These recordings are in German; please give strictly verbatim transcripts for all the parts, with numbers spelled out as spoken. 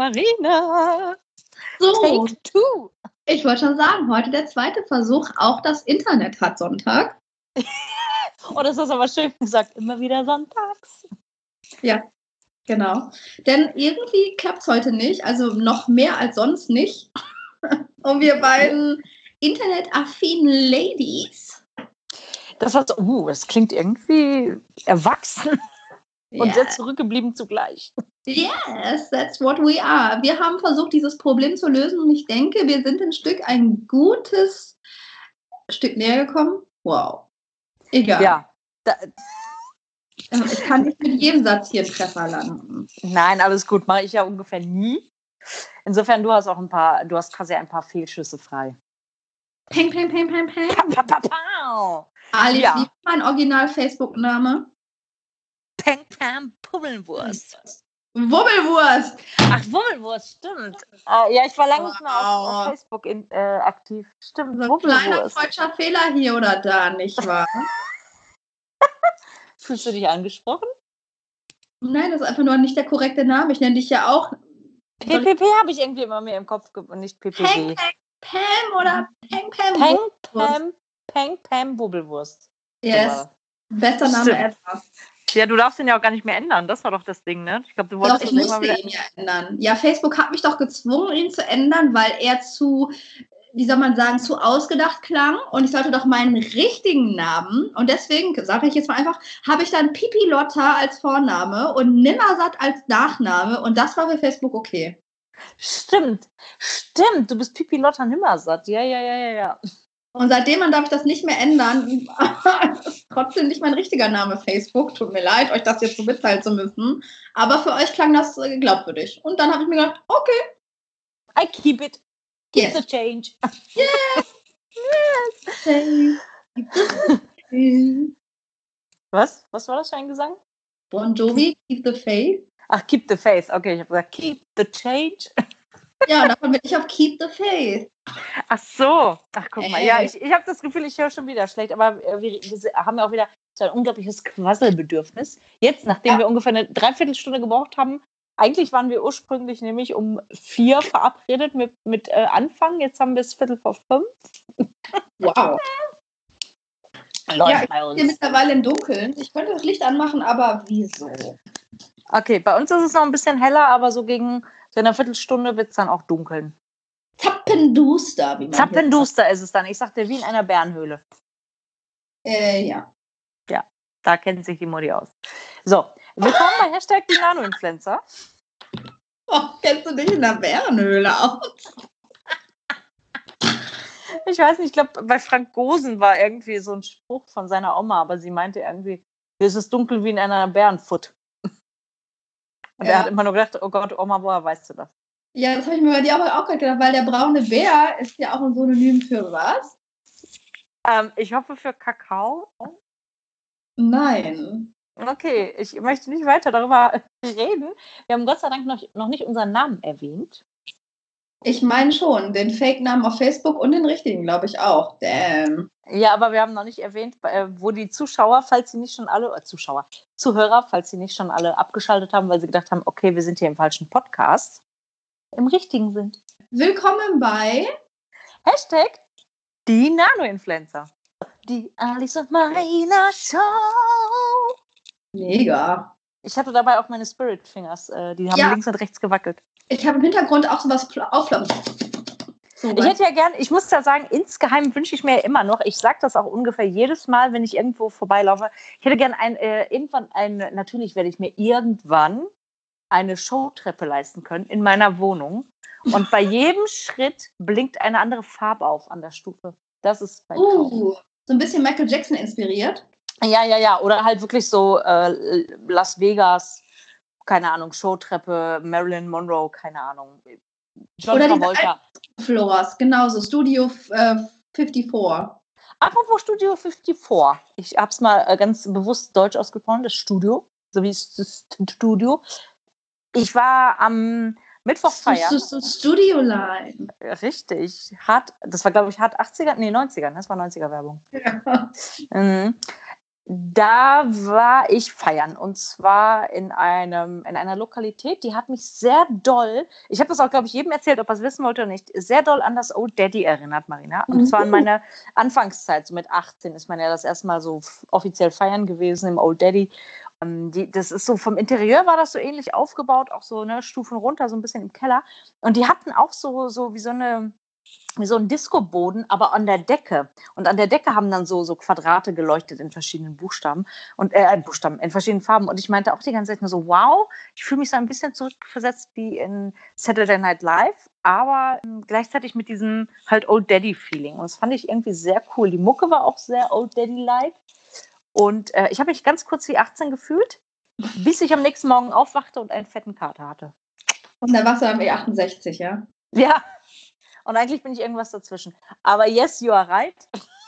Katharina. So, Take two. ich wollte schon sagen, heute der zweite Versuch. Auch das Internet hat Sonntag. Oh, das ist aber schön gesagt. Immer wieder sonntags. Ja, genau. Denn irgendwie klappt es heute nicht. Also noch mehr als sonst nicht. Und wir beiden internetaffinen Ladies. Das hat, uh, das klingt irgendwie erwachsen und Yeah. sehr zurückgeblieben zugleich. Yes, that's what we are. Wir haben versucht, dieses Problem zu lösen und ich denke, wir sind ein Stück, ein gutes Stück näher gekommen. Wow. Egal. Ja. Da, Ich kann nicht mit jedem Satz hier einen Treffer landen. nein, alles gut. Mache ich ja ungefähr nie. Insofern, du hast auch ein paar, du hast quasi ein paar Fehlschüsse frei. Peng, peng, peng, peng, peng. Pa, pa, pa, pa. Ali, Ja. wie ist mein Original-Facebook-Name? Peng, pam, Pubbelwurst. Wubbelwurst. Ach, Wubbelwurst, stimmt. Äh, ja, ich war lange nicht mehr auf, Wow. auf Facebook in, äh, aktiv. Stimmt, So ein kleiner Wubbelwurst. deutscher Fehler hier oder da, nicht wahr? Fühlst du dich angesprochen? Nein, das ist einfach nur nicht der korrekte Name. Ich nenne dich ja auch P P P habe ich irgendwie immer mehr im Kopf ge- und nicht P P Peng, P. Peng, Pam oder Peng, Pam. Peng, Wubbelwurst. Pam, Peng, Pam, Wubbelwurst. Yes, bester Name Stimmt. ever. Ja, du darfst den ja auch gar nicht mehr ändern. Das war doch das Ding, ne? Ich glaube, du Doch, wolltest ich das irgendwann musste wieder. ihn ja ändern. Ja, Facebook hat mich doch gezwungen, ihn zu ändern, weil er zu, wie soll man sagen, zu ausgedacht klang. Und ich sollte doch meinen richtigen Namen, und deswegen, sage ich jetzt mal einfach, habe ich dann Pipi Lotta als Vorname und Nimmersatt als Nachname. Und das war für Facebook okay. Stimmt, stimmt. Du bist Pipi Lotta Nimmersatt. Ja, ja, ja, ja, ja. Und seitdem darf ich das nicht mehr ändern. Das ist trotzdem nicht mein richtiger Name Facebook. Tut mir leid, euch das jetzt so mitteilen zu müssen. Aber für euch klang das äh, glaubwürdig. Und dann habe ich mir gedacht, okay, I keep it. Keep yes. the change. Was? Was war das für ein Gesang? Bon Jovi, Keep the Faith. Ach, keep the faith. Okay, ich habe gesagt, keep the change. Ja, und davon bin ich auf Keep the Faith. Ach so. Ach, guck mal. Ja, Ey. ich, ich habe das Gefühl, ich höre schon wieder schlecht, aber äh, wir, wir haben ja auch wieder so ein unglaubliches Quasselbedürfnis. Jetzt, nachdem Ja. wir ungefähr eine Dreiviertelstunde gebraucht haben, eigentlich waren wir ursprünglich nämlich um vier verabredet mit, mit äh, Anfang. Jetzt haben wir es Viertel vor fünf. Wow. Läuft Ja, ich bei bin hier uns. mittlerweile im Dunkeln. Ich könnte das Licht anmachen, aber wieso? Okay, bei uns ist es noch ein bisschen heller, aber so gegen so in einer Viertelstunde wird es dann auch dunkeln. Zappenduster, wie man hier sagt. Zappenduster ist es dann. Ich sagte, wie in einer Bärenhöhle. Äh, ja. Da kennt sich die Mutti aus. So, willkommen bei Hashtag die Nano-Influencer. Oh, kennst du dich in der Bärenhöhle aus? Ich weiß nicht, ich glaube, bei Frank Gosen war irgendwie so ein Spruch von seiner Oma, aber sie meinte irgendwie, es ist dunkel wie in einer Bärenfutt. Und Ja. er hat immer nur gedacht, oh Gott, Oma, woher weißt du das? Ja, das habe ich mir bei dir aber auch gerade gedacht, weil der braune Bär ist ja auch ein Synonym für was? Ähm, ich hoffe für Kakao. Nein. Okay, ich möchte nicht weiter darüber reden. Wir haben Gott sei Dank noch, noch nicht unseren Namen erwähnt. Ich meine schon, den Fake-Namen auf Facebook und den richtigen, glaube ich auch. Damn. Ja, aber wir haben noch nicht erwähnt, äh, wo die Zuschauer, falls sie nicht schon alle, äh, Zuschauer, Zuhörer, falls sie nicht schon alle abgeschaltet haben, weil sie gedacht haben, okay, wir sind hier im falschen Podcast, im richtigen sind. Willkommen bei Hashtag die Nano-Influencer. Die Alice und Marina Show. Mega. Ich hatte dabei auch meine Spirit Fingers, äh, die haben Ja. links und rechts gewackelt. Ich habe im Hintergrund auch sowas auflappen. So, Ich hätte ja gern, ich muss ja sagen, insgeheim wünsche ich mir ja immer noch, ich sage das auch ungefähr jedes Mal, wenn ich irgendwo vorbeilaufe, ich hätte gern ein, äh, irgendwann ein, natürlich werde ich mir irgendwann eine Showtreppe leisten können in meiner Wohnung und bei jedem Schritt blinkt eine andere Farbe auf an der Stufe. Das ist mein Traum. uh, so ein bisschen Michael Jackson inspiriert. Ja, ja, ja, oder halt wirklich so äh, Las Vegas, keine Ahnung, Showtreppe, Marilyn Monroe, keine Ahnung, John Oder diese Travolta. Floors, genauso, Studio äh, vierundfünfzig. Apropos Studio vierundfünfzig. Ich habe es mal äh, ganz bewusst deutsch ausgesprochen, das Studio, so wie es das Studio. Ich war am Mittwoch feiern. So, so, so Studio Line. Richtig. Hart, das war, glaube ich, hart achtziger, nee, neunziger, das war neunziger Werbung. Ja. Mhm. Da war ich feiern und zwar in einem in einer Lokalität, die hat mich sehr doll, ich habe das auch, glaube ich, jedem erzählt, ob er es wissen wollte oder nicht, sehr doll an das Old Daddy erinnert, Marina. Und zwar in meiner Anfangszeit, so mit achtzehn ist man ja das erste Mal so f- offiziell feiern gewesen im Old Daddy. Ähm, die, das ist so vom Interieur war das so ähnlich aufgebaut, auch so ne, Stufen runter, so ein bisschen im Keller. Und die hatten auch so, so wie so eine wie so ein Discoboden, aber an der Decke. Und an der Decke haben dann so, so Quadrate geleuchtet in verschiedenen Buchstaben und äh, Buchstaben in verschiedenen Farben. Und ich meinte auch die ganze Zeit nur so, wow, ich fühle mich so ein bisschen zurückversetzt wie in Saturday Night Live, aber ähm, gleichzeitig mit diesem halt Old Daddy-Feeling. Und das fand ich irgendwie sehr cool. Die Mucke war auch sehr Old Daddy-like. Und äh, ich habe mich ganz kurz wie achtzehn gefühlt, bis ich am nächsten Morgen aufwachte und einen fetten Kater hatte. Und da warst du am E achtundsechzig, ja? Ja, und eigentlich bin ich irgendwas dazwischen. Aber yes, you are right.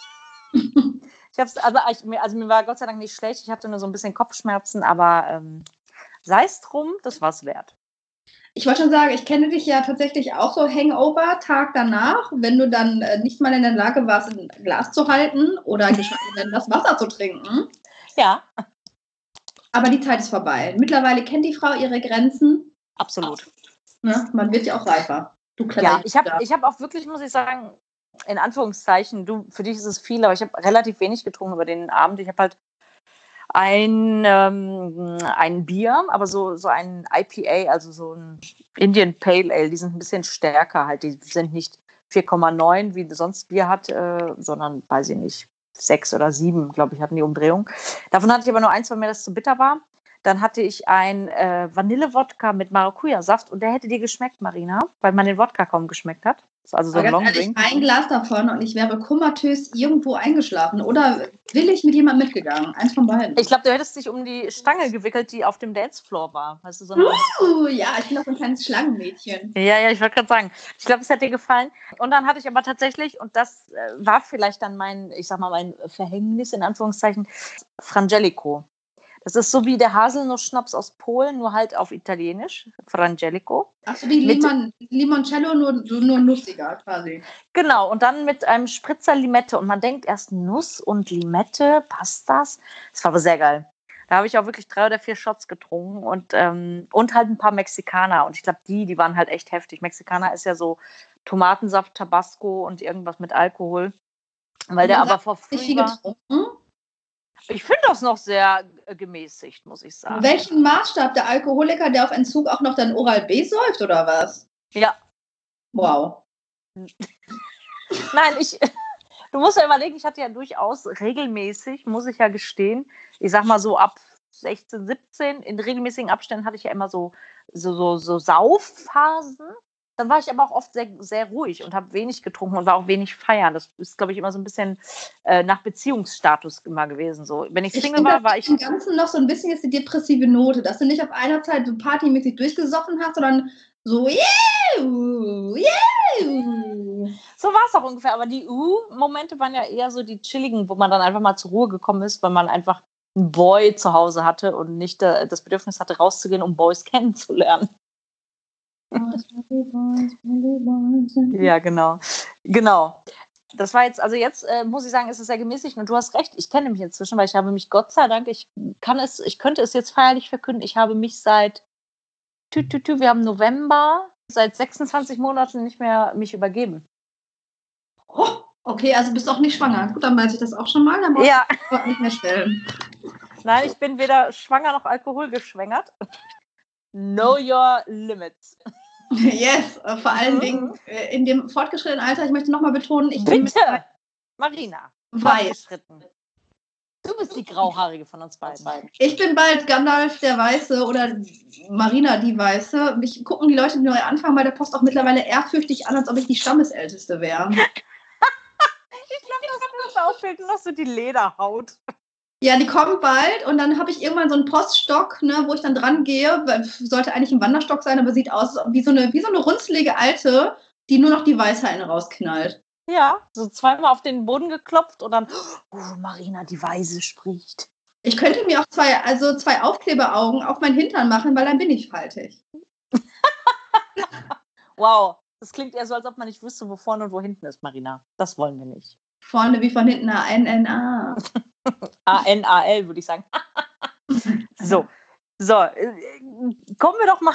Ich hab's, also, ich, mir- also mir war Gott sei Dank nicht schlecht. Ich hatte nur so ein bisschen Kopfschmerzen, aber ähm, sei es drum, das war's wert. Ich wollte schon sagen, ich kenne dich ja tatsächlich auch so Hangover, Tag danach, wenn du dann äh, nicht mal in der Lage warst, ein Glas zu halten oder geschweige denn das Wasser zu trinken. Ja, Aber die Zeit ist vorbei. Mittlerweile kennt die Frau ihre Grenzen. absolut. Ne? Man wird ja auch reifer. Du Ja, kleiner ich habe Junge. ich hab auch wirklich, muss ich sagen, in Anführungszeichen, du, für dich ist es viel, aber ich habe relativ wenig getrunken über den Abend. Ich habe halt ein, ähm, ein Bier, aber so, so ein I P A, also so ein Indian Pale Ale, die sind ein bisschen stärker halt. Die sind nicht vier Komma neun, wie sonst Bier hat, äh, sondern, weiß ich nicht, sechs oder sieben, glaube ich, hatten die Umdrehung. Davon hatte ich aber nur eins, weil mir das zu bitter war. Dann hatte ich ein äh, Vanille-Wodka mit Maracuja-Saft und der hätte dir geschmeckt, Marina, weil man den Wodka kaum geschmeckt hat. Das ist also so Aber ein ganz ehrlich, Longdrink. ein Glas davon und ich wäre komatös irgendwo eingeschlafen. Oder will ich mit jemandem mitgegangen? Eins von beiden. Ich glaube, du hättest dich um die Stange gewickelt, die auf dem Dancefloor war. Weißt du, so eine Uh, ja, ich bin doch so ein kleines Schlangenmädchen. Ja, ja, ich wollte gerade sagen. Ich glaube, es hat dir gefallen. Und dann hatte ich aber tatsächlich, und das äh, war vielleicht dann mein, ich sag mal, mein Verhängnis in Anführungszeichen, Frangelico. Das ist so wie der Haselnuss-Schnaps aus Polen, nur halt auf Italienisch. Frangelico. Achso, wie Mit, Limon, Limoncello, nur, nur nussiger quasi. genau, und dann mit einem Spritzer Limette. Und man denkt erst Nuss und Limette, passt das? Das war aber sehr geil. Da habe ich auch wirklich drei oder vier Shots getrunken und, ähm, und halt ein paar Mexikaner. Und ich glaube, die, die waren halt echt heftig. Mexikaner ist ja so Tomatensaft, Tabasco und irgendwas mit Alkohol. Weil der aber vor Nicht früh viel war. getrunken. Ich finde das noch sehr äh, gemäßigt, muss ich sagen. Welchen Maßstab der Alkoholiker, der auf Entzug auch noch dann Oral B säuft oder was? Ja. Wow. Nein, ich. Du musst ja überlegen, ich hatte ja durchaus regelmäßig, muss ich ja gestehen, ich sag mal so ab sechzehn, siebzehn, in regelmäßigen Abständen hatte ich ja immer so, so, so, so Saufphasen. Dann war ich aber auch oft sehr, sehr ruhig und habe wenig getrunken und war auch wenig feiern. Das ist, glaube ich, immer so ein bisschen äh, nach Beziehungsstatus immer gewesen. So, wenn ich Ich Single finde, war, war das ich. im Ganzen noch so ein bisschen jetzt die depressive Note, dass du nicht auf einer Zeit so partymäßig durchgesoffen hast, sondern so, yeah, yeah. So war es auch ungefähr. Aber die U-Momente waren ja eher so die chilligen, wo man dann einfach mal zur Ruhe gekommen ist, weil man einfach einen Boy zu Hause hatte und nicht äh, das Bedürfnis hatte, rauszugehen, um Boys kennenzulernen. Ja, genau. Genau. Das war jetzt, also jetzt äh, muss ich sagen, ist es sehr gemäßigt und du hast recht, ich kenne mich inzwischen, weil ich habe mich, Gott sei Dank, ich kann es, ich könnte es jetzt feierlich verkünden, ich habe mich seit, tü, tü, tü, wir haben November, seit sechsundzwanzig Monaten nicht mehr mich übergeben. Oh, okay, also bist du auch nicht schwanger. Gut, dann weiß ich das auch schon mal, dann brauchst Ja, du das nicht mehr stellen. nein, ich bin weder schwanger noch alkoholgeschwängert. Know your limits. Yes, äh, vor allen Mhm. Dingen äh, in dem fortgeschrittenen Alter, ich möchte nochmal betonen, ich bin Bitte, Marina, weiß. fortgeschritten. Du bist die Grauhaarige von uns beiden. Ich bin bald Gandalf der Weiße oder Marina die Weiße. Mich gucken die Leute, die neu anfangen bei der Post, auch mittlerweile ehrfürchtig an, als ob ich die Stammesälteste wäre. Ich glaube, das muss auffällt noch so die Lederhaut. Ja, die kommen bald und dann habe ich irgendwann so einen Poststock, ne, wo ich dann dran gehe. Sollte eigentlich ein Wanderstock sein, aber sieht aus wie so eine, wie so eine runzlige Alte, die nur noch die Weisheiten rausknallt. Ja, so zweimal auf den Boden geklopft und dann, oh, Marina, die Weise spricht. Ich könnte mir auch zwei, also zwei Aufkleberaugen auf meinen Hintern machen, weil dann bin ich faltig. Wow, das klingt eher so, als ob man nicht wüsste, wo vorne und wo hinten ist, Marina. Das wollen wir nicht. Vorne wie von hinten eine N N A. A N A L würde ich sagen. So, so, äh, kommen wir doch mal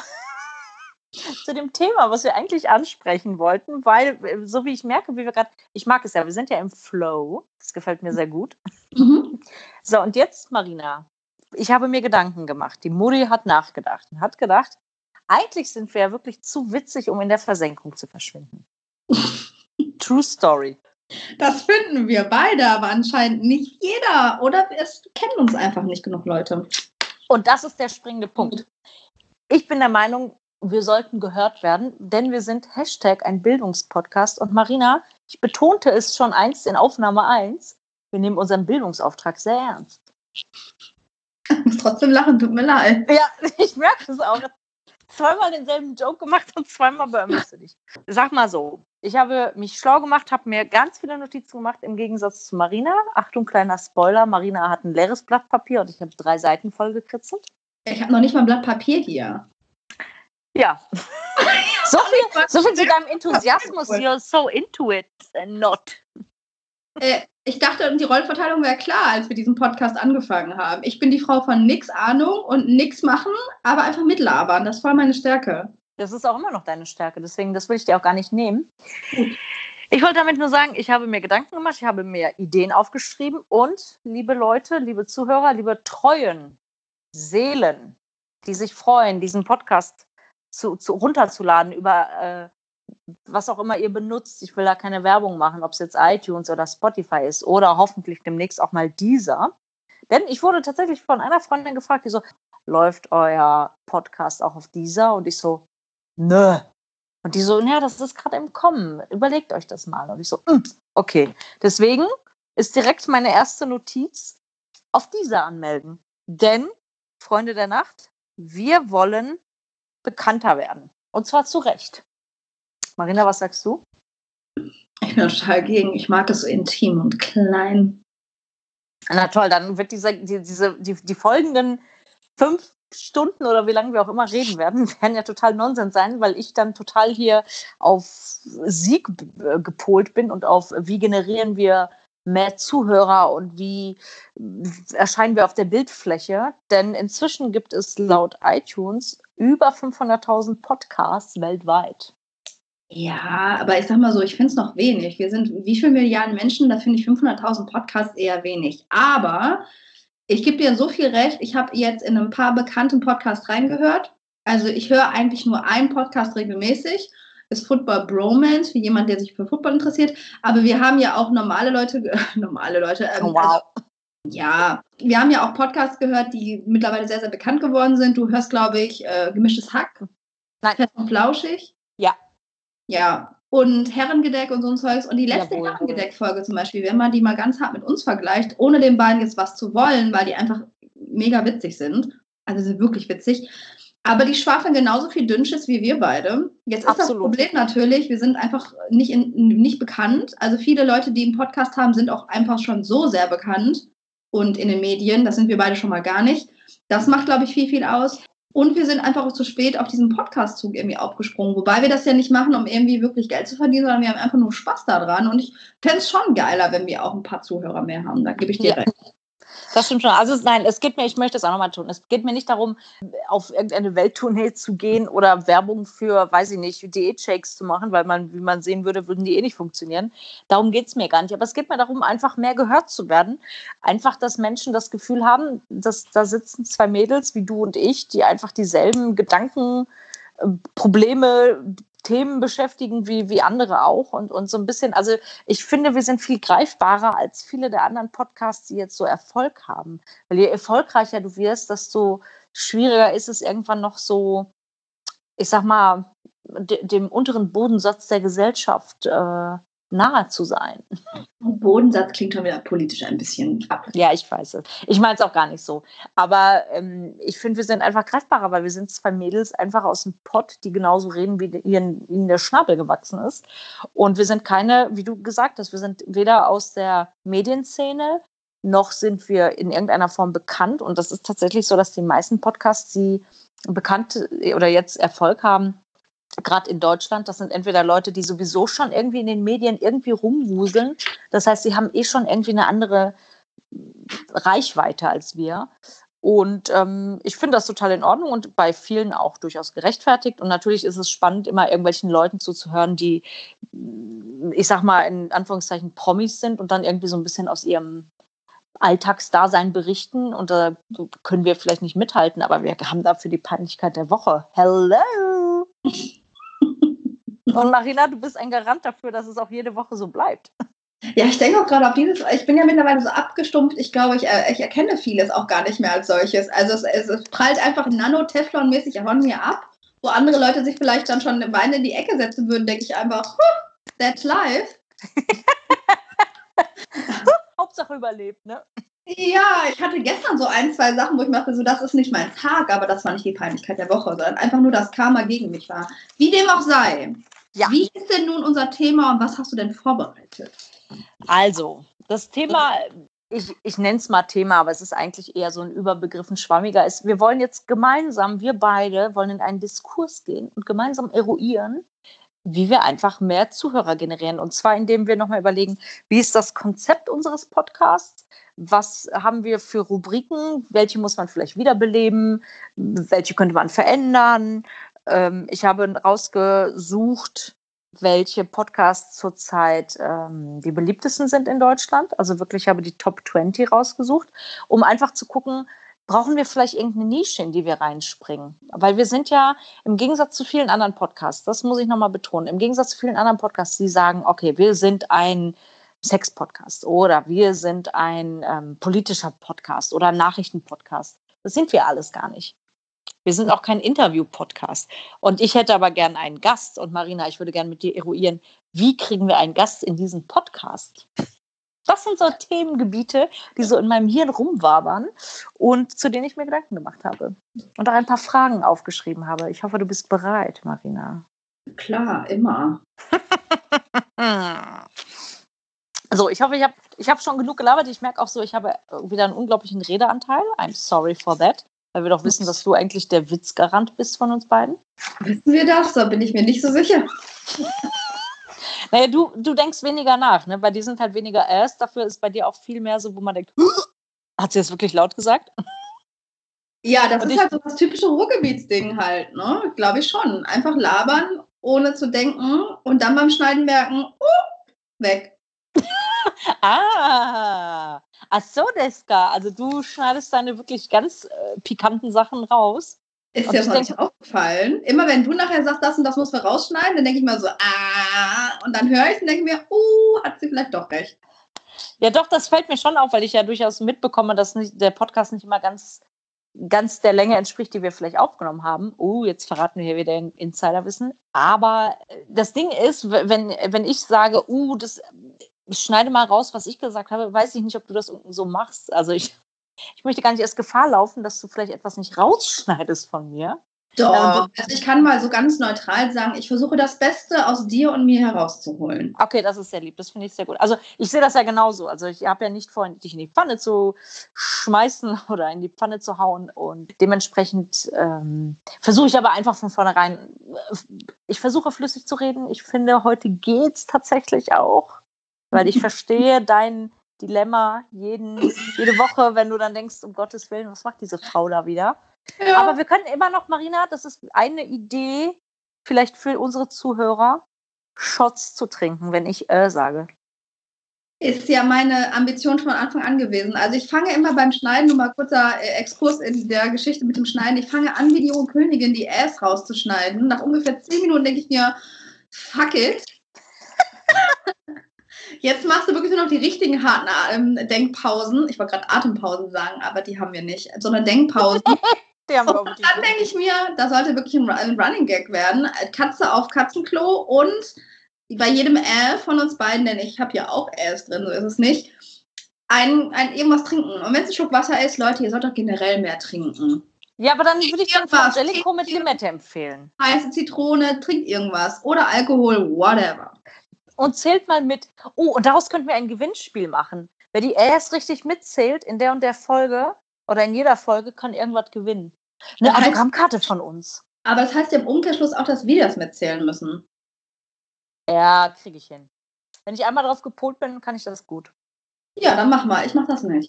zu dem Thema, was wir eigentlich ansprechen wollten, weil, äh, so wie ich merke, wie wir gerade, ich mag es ja, wir sind ja im Flow, das gefällt mir sehr gut. Mhm. So, und jetzt, Marina, ich habe mir Gedanken gemacht, die Mutti hat nachgedacht und hat gedacht, eigentlich sind wir ja wirklich zu witzig, um in der Versenkung zu verschwinden. True Story. Das finden wir beide, aber anscheinend nicht jeder. Oder es kennen uns einfach nicht genug Leute. Und das ist der springende Punkt. Ich bin der Meinung, wir sollten gehört werden, denn wir sind Hashtag ein Bildungspodcast. Und Marina, ich betonte es schon einst in Aufnahme eins, wir nehmen unseren Bildungsauftrag sehr ernst. Ich muss trotzdem lachen, tut mir leid. Ja, ich merke das auch. Zweimal denselben Joke gemacht und zweimal beömmelst du dich. Sag mal so, ich habe mich schlau gemacht, habe mir ganz viele Notizen gemacht, im Gegensatz zu Marina. Achtung, kleiner Spoiler, Marina hat ein leeres Blatt Papier und ich habe drei Seiten voll gekritzelt. Ich habe noch nicht mal ein Blatt Papier hier. Ja. So viel, so viel zu deinem Enthusiasmus. You're so into it and not. Äh, ich dachte, die Rollenverteilung wäre klar, als wir diesen Podcast angefangen haben. Ich bin die Frau von nix Ahnung und nix machen, aber einfach mitlabern. Das ist voll meine Stärke. Das ist auch immer noch deine Stärke, deswegen, das will ich dir auch gar nicht nehmen. Ich wollte damit nur sagen, ich habe mir Gedanken gemacht, ich habe mir Ideen aufgeschrieben und, liebe Leute, liebe Zuhörer, liebe treuen Seelen, die sich freuen, diesen Podcast zu, zu, runterzuladen über äh, was auch immer ihr benutzt. Ich will da keine Werbung machen, ob es jetzt iTunes oder Spotify ist oder hoffentlich demnächst auch mal Deezer. Denn ich wurde tatsächlich von einer Freundin gefragt, die so, läuft euer Podcast auch auf Deezer? Und ich so, nö. Und die so, ja, das ist gerade im Kommen. Überlegt euch das mal. Und ich so, okay. Deswegen ist direkt meine erste Notiz, auf Deezer anmelden. Denn, Freunde der Nacht, wir wollen bekannter werden. Und zwar zu Recht. Marina, was sagst du? Ich bin total gegen. Ich mag es so intim und klein. Na toll, dann wird diese, die, diese, die, die folgenden fünf Stunden oder wie lange wir auch immer reden werden, werden ja total Nonsens sein, weil ich dann total hier auf Sieg äh, gepolt bin und auf, wie generieren wir mehr Zuhörer und wie erscheinen wir auf der Bildfläche. Denn inzwischen gibt es laut iTunes über fünfhunderttausend Podcasts weltweit. Ja, aber ich sag mal so, ich finde es noch wenig. Wir sind wie viele Milliarden Menschen, da finde ich fünfhunderttausend Podcasts eher wenig. Aber ich gebe dir so viel recht, ich habe jetzt in ein paar bekannten Podcasts reingehört. Also ich höre eigentlich nur einen Podcast regelmäßig, ist Football Bromance, für jemand, der sich für Football interessiert. Aber wir haben ja auch normale Leute, normale Leute. Ähm, oh, wow. Also, ja, wir haben ja auch Podcasts gehört, die mittlerweile sehr, sehr bekannt geworden sind. Du hörst, glaube ich, äh, Gemischtes Hack. Nein. Fest und Flauschig. Ja. Ja, und Herrengedeck und so ein Zeugs. Und die letzte Jawohl. Herrengedeck-Folge zum Beispiel, wenn man die mal ganz hart mit uns vergleicht, ohne den beiden jetzt was zu wollen, weil die einfach mega witzig sind. Also sind wirklich witzig. Aber die schwafeln genauso viel Dünnschiss wie wir beide. Jetzt ist Absolut. Das Problem natürlich, wir sind einfach nicht, in, nicht bekannt. Also viele Leute, die einen Podcast haben, sind auch einfach schon so sehr bekannt. Und in den Medien, das sind wir beide schon mal gar nicht. Das macht, glaube ich, viel, viel aus. Und wir sind einfach auch zu spät auf diesen Podcast-Zug irgendwie aufgesprungen. Wobei wir das ja nicht machen, um irgendwie wirklich Geld zu verdienen, sondern wir haben einfach nur Spaß daran. Und ich fände es schon geiler, wenn wir auch ein paar Zuhörer mehr haben. Da gebe ich dir Ja. recht. Das stimmt schon. Also nein, es geht mir, ich möchte es auch nochmal tun, es geht mir nicht darum, auf irgendeine Welttournee zu gehen oder Werbung für, weiß ich nicht, Diät-Shakes zu machen, weil man, wie man sehen würde, würden die eh nicht funktionieren. Darum geht es mir gar nicht. Aber es geht mir darum, einfach mehr gehört zu werden. Einfach, dass Menschen das Gefühl haben, dass da sitzen zwei Mädels wie du und ich, die einfach dieselben Gedanken, äh, Probleme, Themen beschäftigen wie, wie andere auch und, und so ein bisschen, also ich finde, wir sind viel greifbarer als viele der anderen Podcasts, die jetzt so Erfolg haben. Weil je erfolgreicher du wirst, desto schwieriger ist es irgendwann noch so, ich sag mal, de, dem unteren Bodensatz der Gesellschaft äh, nahe zu sein. Bodensatz klingt schon wieder politisch ein bisschen ab. Ja, ich weiß es. Ich meine es auch gar nicht so. Aber ähm, ich finde, wir sind einfach greifbarer, weil wir sind zwei Mädels einfach aus dem Pott, die genauso reden, wie ihnen, ihnen der Schnabel gewachsen ist. Und wir sind keine, wie du gesagt hast, wir sind weder aus der Medienszene, noch sind wir in irgendeiner Form bekannt. Und das ist tatsächlich so, dass die meisten Podcasts, die bekannt oder jetzt Erfolg haben, gerade in Deutschland, das sind entweder Leute, die sowieso schon irgendwie in den Medien irgendwie rumwuseln. Das heißt, sie haben eh schon irgendwie eine andere Reichweite als wir. Und ähm, ich finde das total in Ordnung und bei vielen auch durchaus gerechtfertigt. Und natürlich ist es spannend, immer irgendwelchen Leuten zuzuhören, die, ich sag mal, in Anführungszeichen Promis sind und dann irgendwie so ein bisschen aus ihrem Alltagsdasein berichten. Und da äh, können wir vielleicht nicht mithalten, aber wir haben dafür die Peinlichkeit der Woche. Hello! Und Marina, du bist ein Garant dafür, dass es auch jede Woche so bleibt. Ja, ich denke auch gerade auf dieses, ich bin ja mittlerweile so abgestumpft, ich glaube, ich, ich erkenne vieles auch gar nicht mehr als solches. Also es, es, es prallt einfach nano-Teflon-mäßig von mir ab, wo andere Leute sich vielleicht dann schon Beine in die Ecke setzen würden, denke ich einfach, that's life. Hauptsache überlebt, ne? Ja, ich hatte gestern so ein, zwei Sachen, wo ich mir dachte, so, das ist nicht mein Tag, aber das war nicht die Peinlichkeit der Woche, sondern einfach nur das Karma gegen mich war. Wie dem auch sei. Ja. Wie ist denn nun unser Thema und was hast du denn vorbereitet? Also, das Thema, ich, ich nenne es mal Thema, aber es ist eigentlich eher so ein Überbegriff, ein schwammiger ist. Wir wollen jetzt gemeinsam, wir beide wollen in einen Diskurs gehen und gemeinsam eruieren, wie wir einfach mehr Zuhörer generieren. Und zwar, indem wir nochmal überlegen, wie ist das Konzept unseres Podcasts? Was haben wir für Rubriken? Welche muss man vielleicht wiederbeleben? Welche könnte man verändern? Ähm, ich habe rausgesucht, welche Podcasts zurzeit ähm, die beliebtesten sind in Deutschland. Also wirklich habe die Top zwanzig rausgesucht, um einfach zu gucken, brauchen wir vielleicht irgendeine Nische, in die wir reinspringen? Weil wir sind ja im Gegensatz zu vielen anderen Podcasts, das muss ich nochmal betonen, im Gegensatz zu vielen anderen Podcasts, die sagen, okay, wir sind ein Sex-Podcast oder wir sind ein ähm, politischer Podcast oder ein Nachrichten-Podcast. Das sind wir alles gar nicht. Wir sind auch kein Interview-Podcast. Und ich hätte aber gern einen Gast. Und Marina, ich würde gerne mit dir eruieren, wie kriegen wir einen Gast in diesen Podcast? Das sind so Themengebiete, die so in meinem Hirn rumwabern und zu denen ich mir Gedanken gemacht habe. Und auch ein paar Fragen aufgeschrieben habe. Ich hoffe, du bist bereit, Marina. Klar, immer. So, ich hoffe, ich habe ich hab schon genug gelabert. Ich merke auch so, ich habe wieder einen unglaublichen Redeanteil. I'm sorry for that. Weil wir doch wissen, dass du eigentlich der Witzgarant bist von uns beiden. Wissen wir das? Da bin ich mir nicht so sicher. Naja, du, du denkst weniger nach, ne? Bei dir sind halt weniger Äs, dafür ist bei dir auch viel mehr so, wo man denkt, hat sie das wirklich laut gesagt? Ja, das Und ist halt so das typische Ruhrgebietsding halt, ne? Glaube ich schon. Einfach labern, ohne zu denken und dann beim Schneiden merken, uh, weg. ah, ach so, Deska. Also du schneidest deine wirklich ganz äh, pikanten Sachen raus. Ist dir das noch nicht aufgefallen? Immer wenn du nachher sagst, das und das muss man rausschneiden, dann denke ich mal so, ah, und dann höre ich und denke mir, uh, hat sie vielleicht doch recht. Ja doch, das fällt mir schon auf, weil ich ja durchaus mitbekomme, dass nicht, der Podcast nicht immer ganz, ganz der Länge entspricht, die wir vielleicht aufgenommen haben. Uh, jetzt verraten wir hier wieder ein Insiderwissen. Aber das Ding ist, wenn, wenn ich sage, uh, das... ich schneide mal raus, was ich gesagt habe, weiß ich nicht, ob du das so machst. Also ich, ich möchte gar nicht erst Gefahr laufen, dass du vielleicht etwas nicht rausschneidest von mir. Doch, also ich kann mal so ganz neutral sagen, ich versuche das Beste aus dir und mir herauszuholen. Okay, das ist sehr lieb, das finde ich sehr gut. Also ich sehe das ja genauso. Also ich habe ja nicht vor, dich in die Pfanne zu schmeißen oder in die Pfanne zu hauen und dementsprechend ähm, versuche ich aber einfach von vornherein, ich versuche flüssig zu reden. Ich finde, heute geht's tatsächlich auch. Weil ich verstehe dein Dilemma jeden, jede Woche, wenn du dann denkst, um Gottes Willen, was macht diese Frau da wieder? Ja. Aber wir können immer noch, Marina, das ist eine Idee, vielleicht für unsere Zuhörer, Shots zu trinken, wenn ich äh sage. Ist ja meine Ambition von Anfang an gewesen. Also ich fange immer beim Schneiden, nur mal kurzer Exkurs in der Geschichte mit dem Schneiden, ich fange an, wie die junge Königin die Äs rauszuschneiden. Nach ungefähr zehn Minuten denke ich mir, fuck it. Jetzt machst du wirklich nur noch die richtigen harten ähm, Denkpausen. Ich wollte gerade Atempausen sagen, aber die haben wir nicht, sondern Denkpausen. die haben wir und dann denke ich mir, das sollte wirklich ein, ein Running Gag werden. Katze auf Katzenklo und bei jedem Äh von uns beiden, denn ich habe ja auch Äs drin, so ist es nicht, ein, ein irgendwas trinken. Und wenn es ein Schluck Wasser ist, Leute, ihr sollt doch generell mehr trinken. Ja, aber dann würde ich dann Frangelico mit Limette empfehlen. Heiße Zitrone, trinkt irgendwas. Oder Alkohol, whatever. Und zählt mal mit. Oh, und daraus könnten wir ein Gewinnspiel machen. Wer die Äs richtig mitzählt in der und der Folge oder in jeder Folge, kann irgendwas gewinnen. Eine Autogrammkarte von uns. Aber das heißt ja im Umkehrschluss auch, dass wir das mitzählen müssen. Ja, kriege ich hin. Wenn ich einmal drauf gepolt bin, kann ich das gut. Ja, dann mach mal. Ich mach das nicht.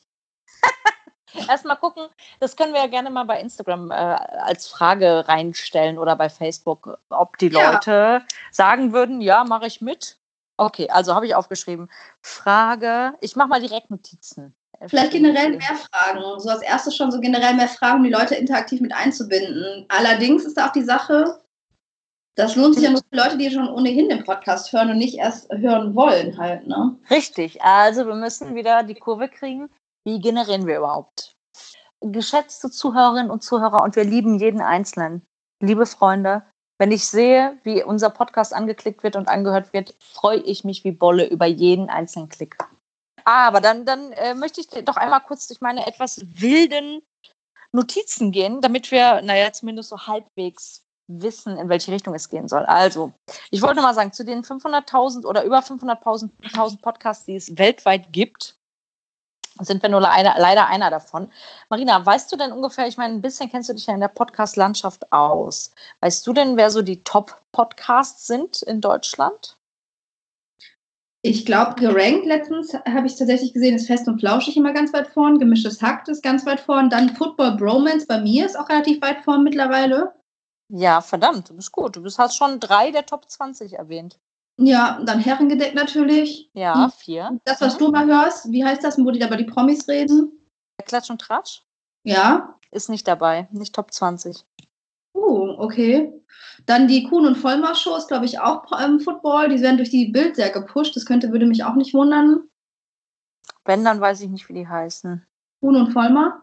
Erstmal gucken, das können wir ja gerne mal bei Instagram äh, als Frage reinstellen oder bei Facebook, ob die Leute ja. sagen würden, ja, mache ich mit. Okay, also habe ich aufgeschrieben. Frage, ich mache mal direkt Notizen. Vielleicht generell mehr Fragen. So als erstes schon so generell mehr Fragen, um die Leute interaktiv mit einzubinden. Allerdings ist da auch die Sache, das lohnt sich ja nur für Leute, die schon ohnehin den Podcast hören und nicht erst hören wollen halt, ne? Richtig, also wir müssen wieder die Kurve kriegen. Wie generieren wir überhaupt? Geschätzte Zuhörerinnen und Zuhörer, und wir lieben jeden Einzelnen. Liebe Freunde, wenn ich sehe, wie unser Podcast angeklickt wird und angehört wird, freue ich mich wie Bolle über jeden einzelnen Klick. Aber dann, dann äh, möchte ich doch einmal kurz durch meine etwas wilden Notizen gehen, damit wir, naja, zumindest so halbwegs wissen, in welche Richtung es gehen soll. Also, ich wollte mal sagen, zu den fünfhunderttausend oder über fünfhunderttausend Podcasts, die es weltweit gibt, sind wir nur leider, leider einer davon. Marina, weißt du denn ungefähr, ich meine, ein bisschen kennst du dich ja in der Podcast-Landschaft aus. Weißt du denn, wer so die Top-Podcasts sind in Deutschland? Ich glaube, gerankt letztens habe ich tatsächlich gesehen, ist Fest und Flauschig immer ganz weit vorn, Gemischtes Hack ist ganz weit vorn, dann Football Bromance bei mir ist auch relativ weit vorn mittlerweile. Ja, verdammt, du bist gut. Du bist, hast schon drei der Top zwanzig erwähnt. Ja, dann Herrengedeck natürlich. Ja, vier. Das, was mhm. du mal hörst, wie heißt das, wo die da über die Promis reden? Klatsch und Tratsch? Ja. Ist nicht dabei, nicht Top zwanzig. Oh, okay. Dann die Kuhn- und Vollmar-Shows, glaube ich, auch ähm, Football. Die werden durch die Bild sehr gepusht. Das könnte, würde mich auch nicht wundern. Wenn, dann weiß ich nicht, wie die heißen. Kuhn und Vollmar?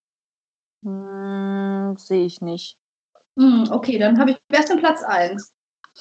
Hm, sehe ich nicht. Hm, okay, dann habe ich, wer ist denn Platz eins?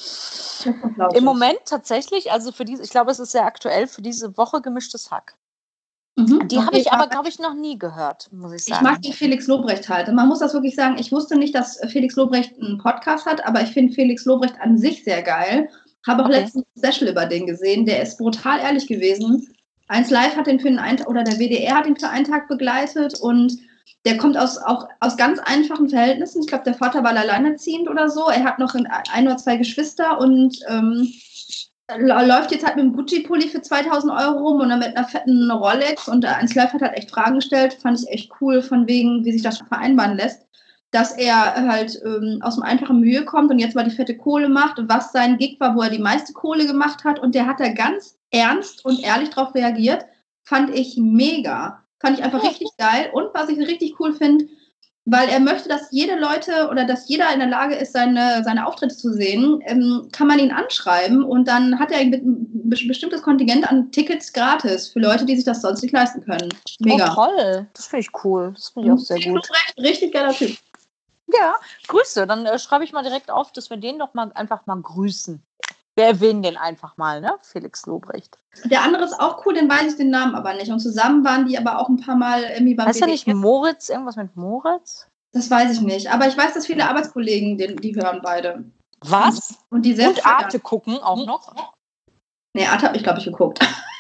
Im Moment tatsächlich, also für diese, ich glaube, es ist sehr aktuell, für diese Woche Gemischtes Hack. Mhm, die okay, habe ich aber, glaube ich, noch nie gehört, muss ich sagen. Ich mag die Felix Lobrecht halt. Und man muss das wirklich sagen, ich wusste nicht, dass Felix Lobrecht einen Podcast hat, aber ich finde Felix Lobrecht an sich sehr geil. Habe auch okay. letztens ein Special über den gesehen, der ist brutal ehrlich gewesen. eins Live hat den für einen Tag, oder der W D R hat ihn für einen Tag begleitet und der kommt aus, auch aus ganz einfachen Verhältnissen. Ich glaube, der Vater war alleinerziehend oder so. Er hat noch ein, ein oder zwei Geschwister und ähm, läuft jetzt halt mit einem Gucci-Pulli für zweitausend Euro rum und dann mit einer fetten Rolex. Und der eins Live hat halt echt Fragen gestellt. Fand ich echt cool, von wegen, wie sich das vereinbaren lässt. Dass er halt ähm, aus dem einfachen Milieu kommt und jetzt mal die fette Kohle macht und was sein Gig war, wo er die meiste Kohle gemacht hat. Und der hat da ganz ernst und ehrlich drauf reagiert. Fand ich mega. Fand ich einfach richtig geil. Und was ich richtig cool finde, weil er möchte, dass jede Leute oder dass jeder in der Lage ist, seine, seine Auftritte zu sehen, ähm, kann man ihn anschreiben und dann hat er ein bestimmtes Kontingent an Tickets gratis für Leute, die sich das sonst nicht leisten können. Mega. Oh, toll. Das finde ich cool. Das finde ich auch sehr gut. Richtig geiler Typ. Ja, Grüße. Dann äh, schreibe ich mal direkt auf, dass wir den doch mal einfach mal grüßen. Wir erwähnen den einfach mal, ne? Felix Lobrecht. Der andere ist auch cool, den weiß ich den Namen aber nicht. Und zusammen waren die aber auch ein paar Mal irgendwie beim Heißt er nicht Moritz? Irgendwas mit Moritz? Das weiß ich nicht. Aber ich weiß, dass viele Arbeitskollegen, die, die hören beide. Was? Und, die Und Arte gucken auch noch? Nee, Arte habe ich, glaube ich, geguckt.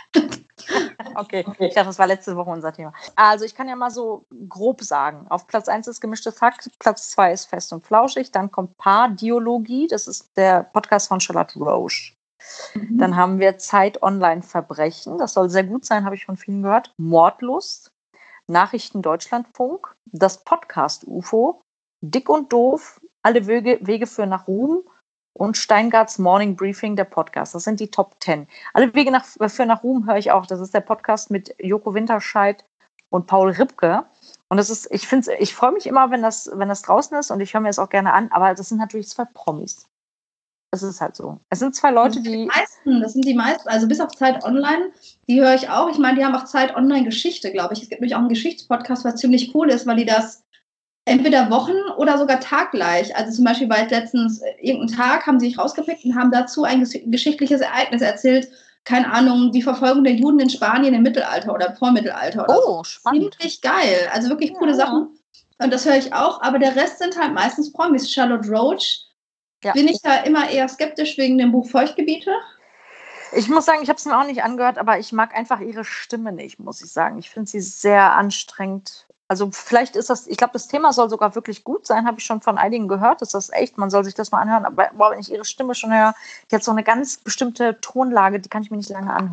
Okay, ich dachte, das war letzte Woche unser Thema. Also ich kann ja mal so grob sagen. Auf Platz eins ist Gemischtes Hack, Platz zwei ist Fest und Flauschig, dann kommt Paardiologie, das ist der Podcast von Charlotte Roche. Mhm. Dann haben wir Zeit Online Verbrechen, das soll sehr gut sein, habe ich von vielen gehört. Mordlust, Nachrichten Deutschlandfunk, das Podcast U F O, Dick und Doof, alle Wege, Wege führen nach Ruhm und Steingarts Morning Briefing, der Podcast. Das sind die Top Ten. Alle Wege nach, für nach Ruhm höre ich auch. Das ist der Podcast mit Joko Winterscheid und Paul Ripke. Und das ist, ich finde, ich freue mich immer, wenn das, wenn das draußen ist und ich höre mir das auch gerne an, aber das sind natürlich zwei Promis. Es ist halt so. Es sind zwei Leute, das sind die. die meisten, das sind die meisten, also bis auf Zeit Online, die höre ich auch. Ich meine, die haben auch Zeit Online Geschichte, glaube ich. Es gibt nämlich auch einen Geschichtspodcast, was ziemlich cool ist, weil die das entweder Wochen oder sogar taggleich. Also zum Beispiel war jetzt letztens irgendeinen Tag, haben sie sich rausgepickt und haben dazu ein ges- geschichtliches Ereignis erzählt. Keine Ahnung, die Verfolgung der Juden in Spanien im Mittelalter oder Vormittelalter oder oh, so. Spannend. Ziemlich geil. Also wirklich ja, coole Sachen. Und das höre ich auch. Aber der Rest sind halt meistens Promis. Charlotte Roche. Ja. Bin ich da immer eher skeptisch wegen dem Buch Feuchtgebiete? Ich muss sagen, ich habe es mir auch nicht angehört, aber ich mag einfach ihre Stimme nicht, muss ich sagen. Ich finde sie sehr anstrengend. Also vielleicht ist das, ich glaube, das Thema soll sogar wirklich gut sein, habe ich schon von einigen gehört. Das ist echt, man soll sich das mal anhören. Aber boah, wenn ich ihre Stimme schon höre, die hat so eine ganz bestimmte Tonlage, die kann ich mir nicht lange anhören.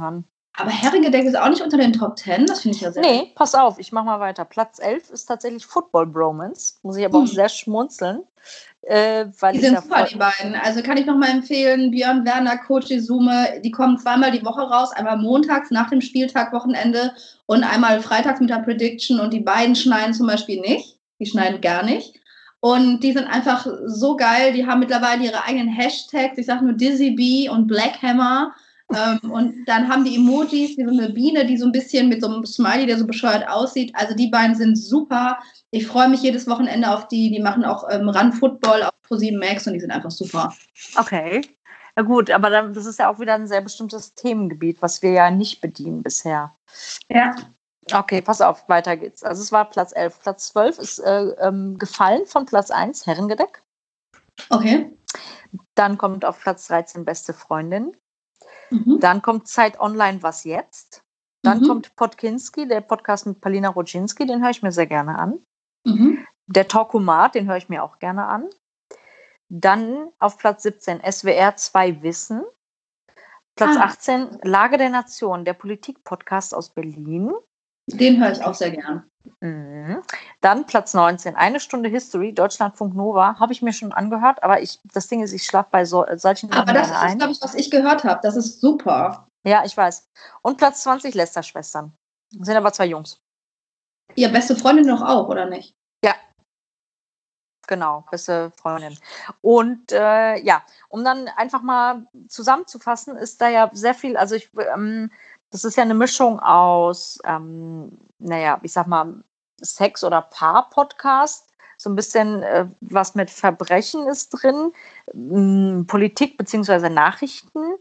Aber Herrengedeck ist auch nicht unter den Top Ten, das finde ich ja sehr. Nee, pass auf, ich mache mal weiter. Platz elf ist tatsächlich Football Bromance, muss ich aber hm. auch sehr schmunzeln. Äh, weil die ich sind super, die beiden. Also kann ich nochmal empfehlen, Björn Werner, Coach Izume, die kommen zweimal die Woche raus, einmal montags nach dem Spieltag, Wochenende und einmal freitags mit der Prediction und die beiden schneiden zum Beispiel nicht, die schneiden gar nicht. Und die sind einfach so geil, die haben mittlerweile ihre eigenen Hashtags, ich sage nur Dizzy Bee und Black Hammer. Ähm, und dann haben die Emojis, wie so eine Biene, die so ein bisschen mit so einem Smiley, der so bescheuert aussieht. Also die beiden sind super. Ich freue mich jedes Wochenende auf die. Die machen auch ähm, Run Football auf ProSieben Max und die sind einfach super. Okay. Na gut, aber dann, das ist ja auch wieder ein sehr bestimmtes Themengebiet, was wir ja nicht bedienen bisher. Ja. Okay, pass auf, weiter geht's. Also es war Platz elf. Platz zwölf ist äh, ähm, gefallen von Platz eins, Herrengedeck. Okay. Dann kommt auf Platz dreizehn Beste Freundin. Mhm. Dann kommt Zeit Online, was jetzt? Dann mhm. kommt Podkinski, der Podcast mit Palina Rodzinski, den höre ich mir sehr gerne an. Mhm. Der Talkomat, den höre ich mir auch gerne an. Dann auf Platz siebzehn S W R zwei Wissen. Platz ah. achtzehn Lage der Nation, der Politik-Podcast aus Berlin. Den höre ich auch sehr gern. Mhm. Dann Platz neunzehn, eine Stunde History, Deutschlandfunk Nova, habe ich mir schon angehört, aber ich, das Ding ist, ich schlafe bei so, solchen Aber das ist, glaube ich, was ich gehört habe. Das ist super. Ja, ich weiß. Und Platz zwanzig, Lästerschwestern. Das sind aber zwei Jungs. Ihr beste Freundin noch auch, oder nicht? Ja. Genau, beste Freundin. Und äh, ja, um dann einfach mal zusammenzufassen, ist da ja sehr viel, also ich, ähm, das ist ja eine Mischung aus, ähm, naja, ich sag mal, Sex- oder Paar-Podcast. So ein bisschen äh, was mit Verbrechen ist drin, ähm, Politik bzw. Nachrichten,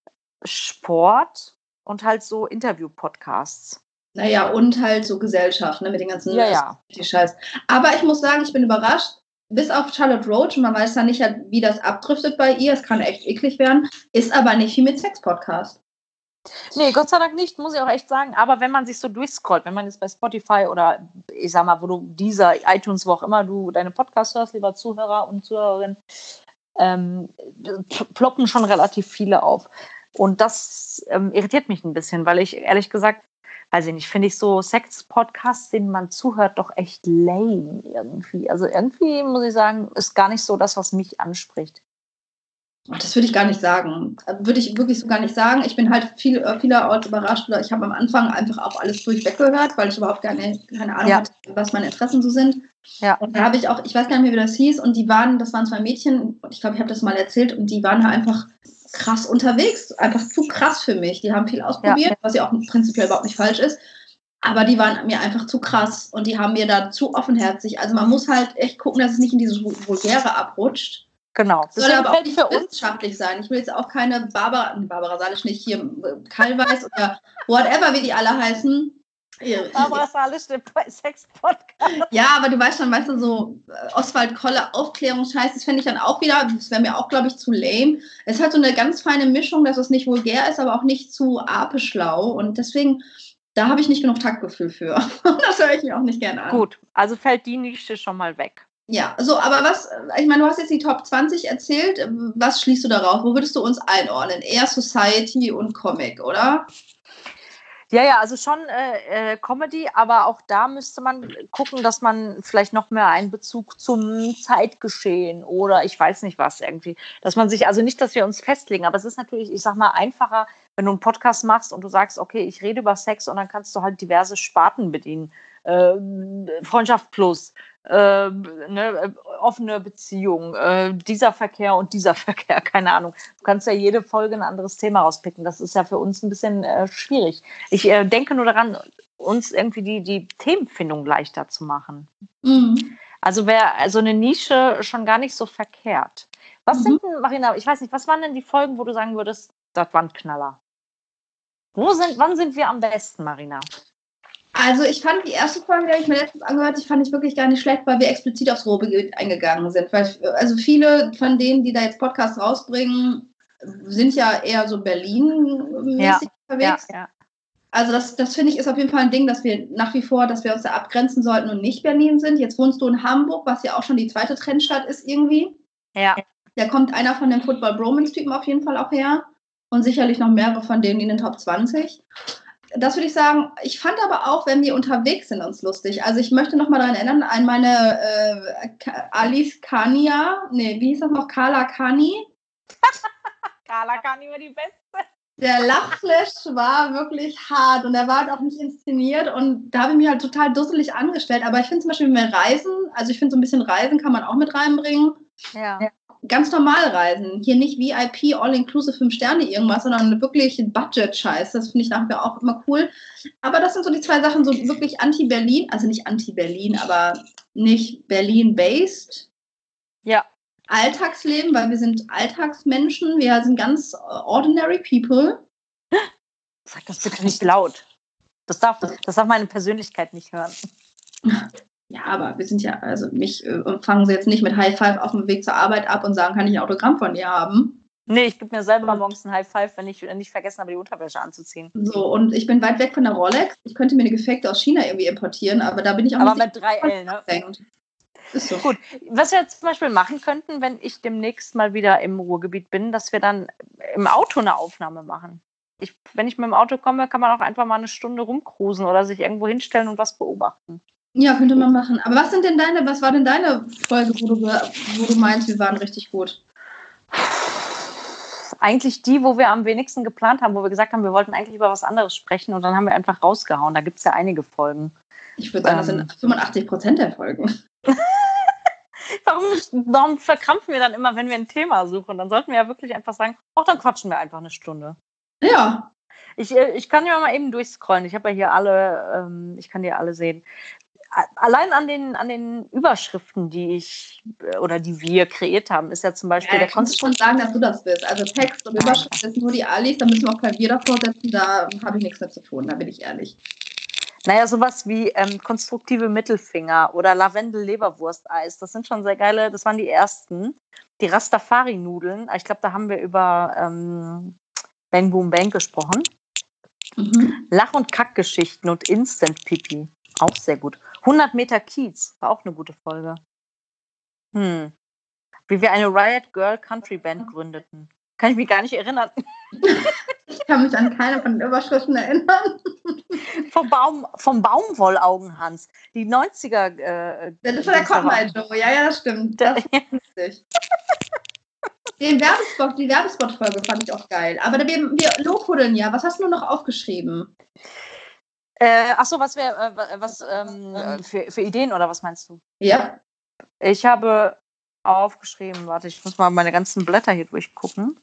Sport und halt so Interview-Podcasts. Naja, und halt so Gesellschaft, ne, mit den ganzen ja, ja. Scheiß. Aber ich muss sagen, ich bin überrascht, bis auf Charlotte Roach, man weiß ja nicht, wie das abdriftet bei ihr, es kann echt eklig werden, ist aber nicht wie mit Sex-Podcast. Nee, Gott sei Dank nicht, muss ich auch echt sagen. Aber wenn man sich so durchscrollt, wenn man jetzt bei Spotify oder ich sag mal, wo du dieser iTunes, wo auch immer du deine Podcasts hörst, lieber Zuhörer und Zuhörerin, ähm, ploppen schon relativ viele auf. Und das ähm, irritiert mich ein bisschen, weil ich ehrlich gesagt, weiß ich nicht, finde ich so Sex-Podcasts, denen man zuhört, doch echt lame irgendwie. Also irgendwie, muss ich sagen, ist gar nicht so das, was mich anspricht. Das würde ich gar nicht sagen. Würde ich wirklich so gar nicht sagen. Ich bin halt viel, vielerorts überrascht. Oder ich habe am Anfang einfach auch alles durchweg gehört, weil ich überhaupt keine, keine Ahnung ja. hatte, was meine Interessen so sind. Ja. Und da habe ich auch, ich weiß gar nicht mehr, wie das hieß, und die waren, das waren zwei Mädchen, ich glaube, ich habe das mal erzählt, und die waren halt einfach krass unterwegs. Einfach zu krass für mich. Die haben viel ausprobiert, ja. was ja auch prinzipiell überhaupt nicht falsch ist. Aber die waren mir einfach zu krass und die haben mir da zu offenherzig. Also man muss halt echt gucken, dass es nicht in dieses Vulgäre abrutscht. Genau. Das soll aber auch nicht für wissenschaftlich sein. Ich will jetzt auch keine Barbara, Barbara Salisch nicht, hier Kallweiß oder whatever, wie die alle heißen. Barbara Salisch, der Sex-Podcast. Ja, aber du weißt schon, weißt du, so Oswald Kolle, Aufklärungsscheiß, das fände ich dann auch wieder, das wäre mir auch, glaube ich, zu lame. Es hat so eine ganz feine Mischung, dass es nicht vulgär ist, aber auch nicht zu apeschlau. Und deswegen, da habe ich nicht genug Taktgefühl für. Das höre ich mir auch nicht gerne an. Gut, also fällt die Nische schon mal weg. Ja, so, aber was, ich meine, du hast jetzt die Top zwanzig erzählt, was schließt du darauf? Wo würdest du uns einordnen? Eher Society und Comic, oder? Ja, ja, also schon äh, äh, Comedy, aber auch da müsste man gucken, dass man vielleicht noch mehr einen Bezug zum Zeitgeschehen oder ich weiß nicht was irgendwie, dass man sich, also nicht, dass wir uns festlegen, aber es ist natürlich, ich sag mal, einfacher, wenn du einen Podcast machst und du sagst, okay, ich rede über Sex und dann kannst du halt diverse Sparten bedienen. Äh, Freundschaft plus, äh, ne, offene Beziehung, äh, dieser Verkehr und dieser Verkehr, keine Ahnung. Du kannst ja jede Folge ein anderes Thema rauspicken. Das ist ja für uns ein bisschen äh, schwierig. Ich äh, denke nur daran, uns irgendwie die, die Themenfindung leichter zu machen. Mhm. Also wäre so eine Nische schon gar nicht so verkehrt. Was mhm. sind denn, Marina, ich weiß nicht, was waren denn die Folgen, wo du sagen würdest, das waren Knaller? Wo sind, wann sind wir am besten, Marina? Also ich fand die erste Folge, die habe ich mir letztens angehört, die fand ich wirklich gar nicht schlecht, weil wir explizit aufs Ruhrgebiet eingegangen sind. Weil, also viele von denen, die da jetzt Podcasts rausbringen, sind ja eher so Berlin-mäßig ja, unterwegs. Ja, ja. Also das, das finde ich ist auf jeden Fall ein Ding, dass wir nach wie vor, dass wir uns da abgrenzen sollten und nicht Berlin sind. Jetzt wohnst du in Hamburg, was ja auch schon die zweite Trendstadt ist irgendwie. Ja. Da kommt einer von den Football-Bromance-Typen auf jeden Fall auch her. und sicherlich noch mehrere von denen in den Top zwanzig. Das würde ich sagen. Ich fand aber auch, wenn wir unterwegs sind, uns lustig. Also ich möchte noch mal daran erinnern, an meine äh, Alice Kania, nee, wie hieß das noch? Carla Kani. Carla Kani war die Beste. Der Lachflash war wirklich hart und er war halt auch nicht inszeniert und da habe ich mich halt total dusselig angestellt. Aber ich finde zum Beispiel, wenn wir reisen, also ich finde so ein bisschen Reisen kann man auch mit reinbringen. Ja. Ganz normal reisen. Hier nicht V I P, All-Inclusive, fünf Sterne irgendwas, sondern wirklich Budget-Scheiß. Das finde ich nachher auch immer cool. Aber das sind so die zwei Sachen, so wirklich anti-Berlin, also nicht anti-Berlin, aber nicht Berlin-based. Ja. Alltagsleben, weil wir sind Alltagsmenschen, wir sind ganz ordinary people. Sag das bitte nicht laut. Das darf, das darf meine Persönlichkeit nicht hören. Ja, aber wir sind ja, also mich äh, fangen sie jetzt nicht mit High Five auf dem Weg zur Arbeit ab und sagen, kann ich ein Autogramm von dir haben? Nee, ich gebe mir selber morgens ein High Five, wenn ich nicht vergessen habe, die Unterwäsche anzuziehen. So, und ich bin weit weg von der Rolex. Ich könnte mir eine gefakte aus China irgendwie importieren, aber da bin ich auch aber nicht... mit drei L, ne? Ist so. Gut, was wir jetzt zum Beispiel machen könnten, wenn ich demnächst mal wieder im Ruhrgebiet bin, dass wir dann im Auto eine Aufnahme machen. Ich, wenn ich mit dem Auto komme, kann man auch einfach mal eine Stunde rumcruisen oder sich irgendwo hinstellen und was beobachten. Ja, könnte man machen. Aber was sind denn deine, was war denn deine Folge, wo du, wo du meinst, wir waren richtig gut? Eigentlich die, wo wir am wenigsten geplant haben, wo wir gesagt haben, wir wollten eigentlich über was anderes sprechen und dann haben wir einfach rausgehauen. Da gibt es ja einige Folgen. Ich würde sagen, ähm, das sind fünfundachtzig Prozent der Folgen. Warum, warum verkrampfen wir dann immer, wenn wir ein Thema suchen? Dann sollten wir ja wirklich einfach sagen, ach, dann quatschen wir einfach eine Stunde. Ja. Ich, ich kann ja mal eben durchscrollen. Ich habe ja hier alle, ähm, ich kann die alle sehen. Allein an den, an den Überschriften, die ich oder die wir kreiert haben, ist ja zum Beispiel ja, der Konstrukt. Ich kann schon sagen, dass du das bist. Also Text und Überschrift ist nur die Alice, da müssen wir auch Klavier davor setzen, da habe ich nichts mehr zu tun, da bin ich ehrlich. Naja, sowas wie ähm, konstruktive Mittelfinger oder Lavendel-Leberwurst-Eis, das sind schon sehr geile, das waren die ersten. Die Rastafari-Nudeln, ich glaube, da haben wir über ähm, Bang Boom Bang gesprochen. Mhm. Lach- und Kackgeschichten und Instant-Pipi, auch sehr gut. hundert Meter Kiez, war auch eine gute Folge. Hm. Wie wir eine Riot Girl Country Band gründeten. Kann ich mich gar nicht erinnern. Ich kann mich an keine von den Überschriften erinnern. Vom, Baum, vom Baumwollaugenhans. Die neunziger. Äh, das war der Cotton Eye Joe. Ja, ja, das stimmt. Das ist lustig. Den Werbespot, die Werbespot-Folge fand ich auch geil. Aber wir, wir lobhudeln ja. Was hast du noch aufgeschrieben? Äh, Achso, was, wär, äh, was ähm, für, für Ideen oder was meinst du? Ja. Ich habe aufgeschrieben, warte, ich muss mal meine ganzen Blätter hier durchgucken.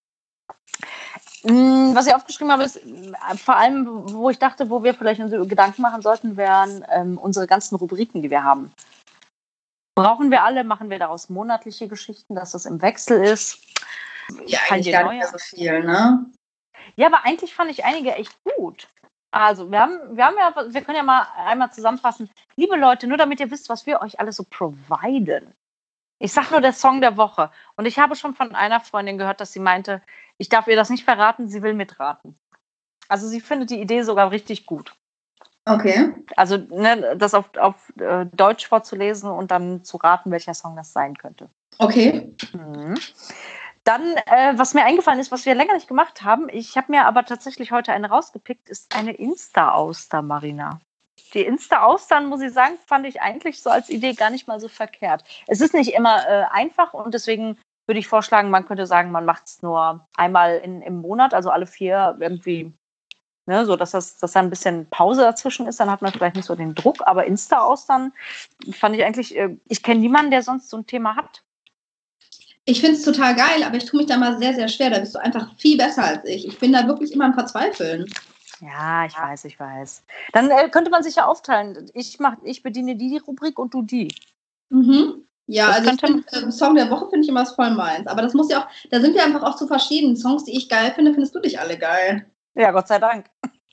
Was ich aufgeschrieben habe, ist vor allem, wo ich dachte, wo wir vielleicht uns Gedanken machen sollten, wären ähm, unsere ganzen Rubriken, die wir haben. Brauchen wir alle, machen wir daraus monatliche Geschichten, dass das im Wechsel ist. Ja, eigentlich gar nicht mehr so viel, ne? Ja, aber eigentlich fand ich einige echt gut. Also, wir haben, wir haben ja, wir können ja mal einmal zusammenfassen. Liebe Leute, nur damit ihr wisst, was wir euch alles so providen. Ich sag nur der Song der Woche. Und ich habe schon von einer Freundin gehört, dass sie meinte, ich darf ihr das nicht verraten, sie will mitraten. Also sie findet die Idee sogar richtig gut. Okay. Also ne, das auf, auf äh, Deutsch vorzulesen und dann zu raten, welcher Song das sein könnte. Okay. Mhm. Dann, äh, was mir eingefallen ist, was wir länger nicht gemacht haben, ich habe mir aber tatsächlich heute eine rausgepickt, ist eine Insta-Auster, Marina. Die Insta-Austern, muss ich sagen, fand ich eigentlich so als Idee gar nicht mal so verkehrt. Es ist nicht immer äh, einfach und deswegen würde ich vorschlagen, man könnte sagen, man macht es nur einmal in, im Monat, also alle vier irgendwie, ne, so dass, das, dass da ein bisschen Pause dazwischen ist, dann hat man vielleicht nicht so den Druck, aber Insta-Austern fand ich eigentlich, äh, ich kenne niemanden, der sonst so ein Thema hat. Ich finde es total geil, aber ich tue mich da mal sehr, sehr schwer. Da bist du einfach viel besser als ich. Ich bin da wirklich immer am Verzweifeln. Ja, ich weiß, ich weiß. Dann äh, könnte man sich ja aufteilen. Ich, mach, ich bediene die, die Rubrik und du die. Mhm. Ja, das also ich find, äh, Song der Woche finde ich immer voll meins. Aber das muss ja auch, da sind wir einfach auch zu verschieden. Songs, die ich geil finde, findest du dich alle geil. Ja, Gott sei Dank.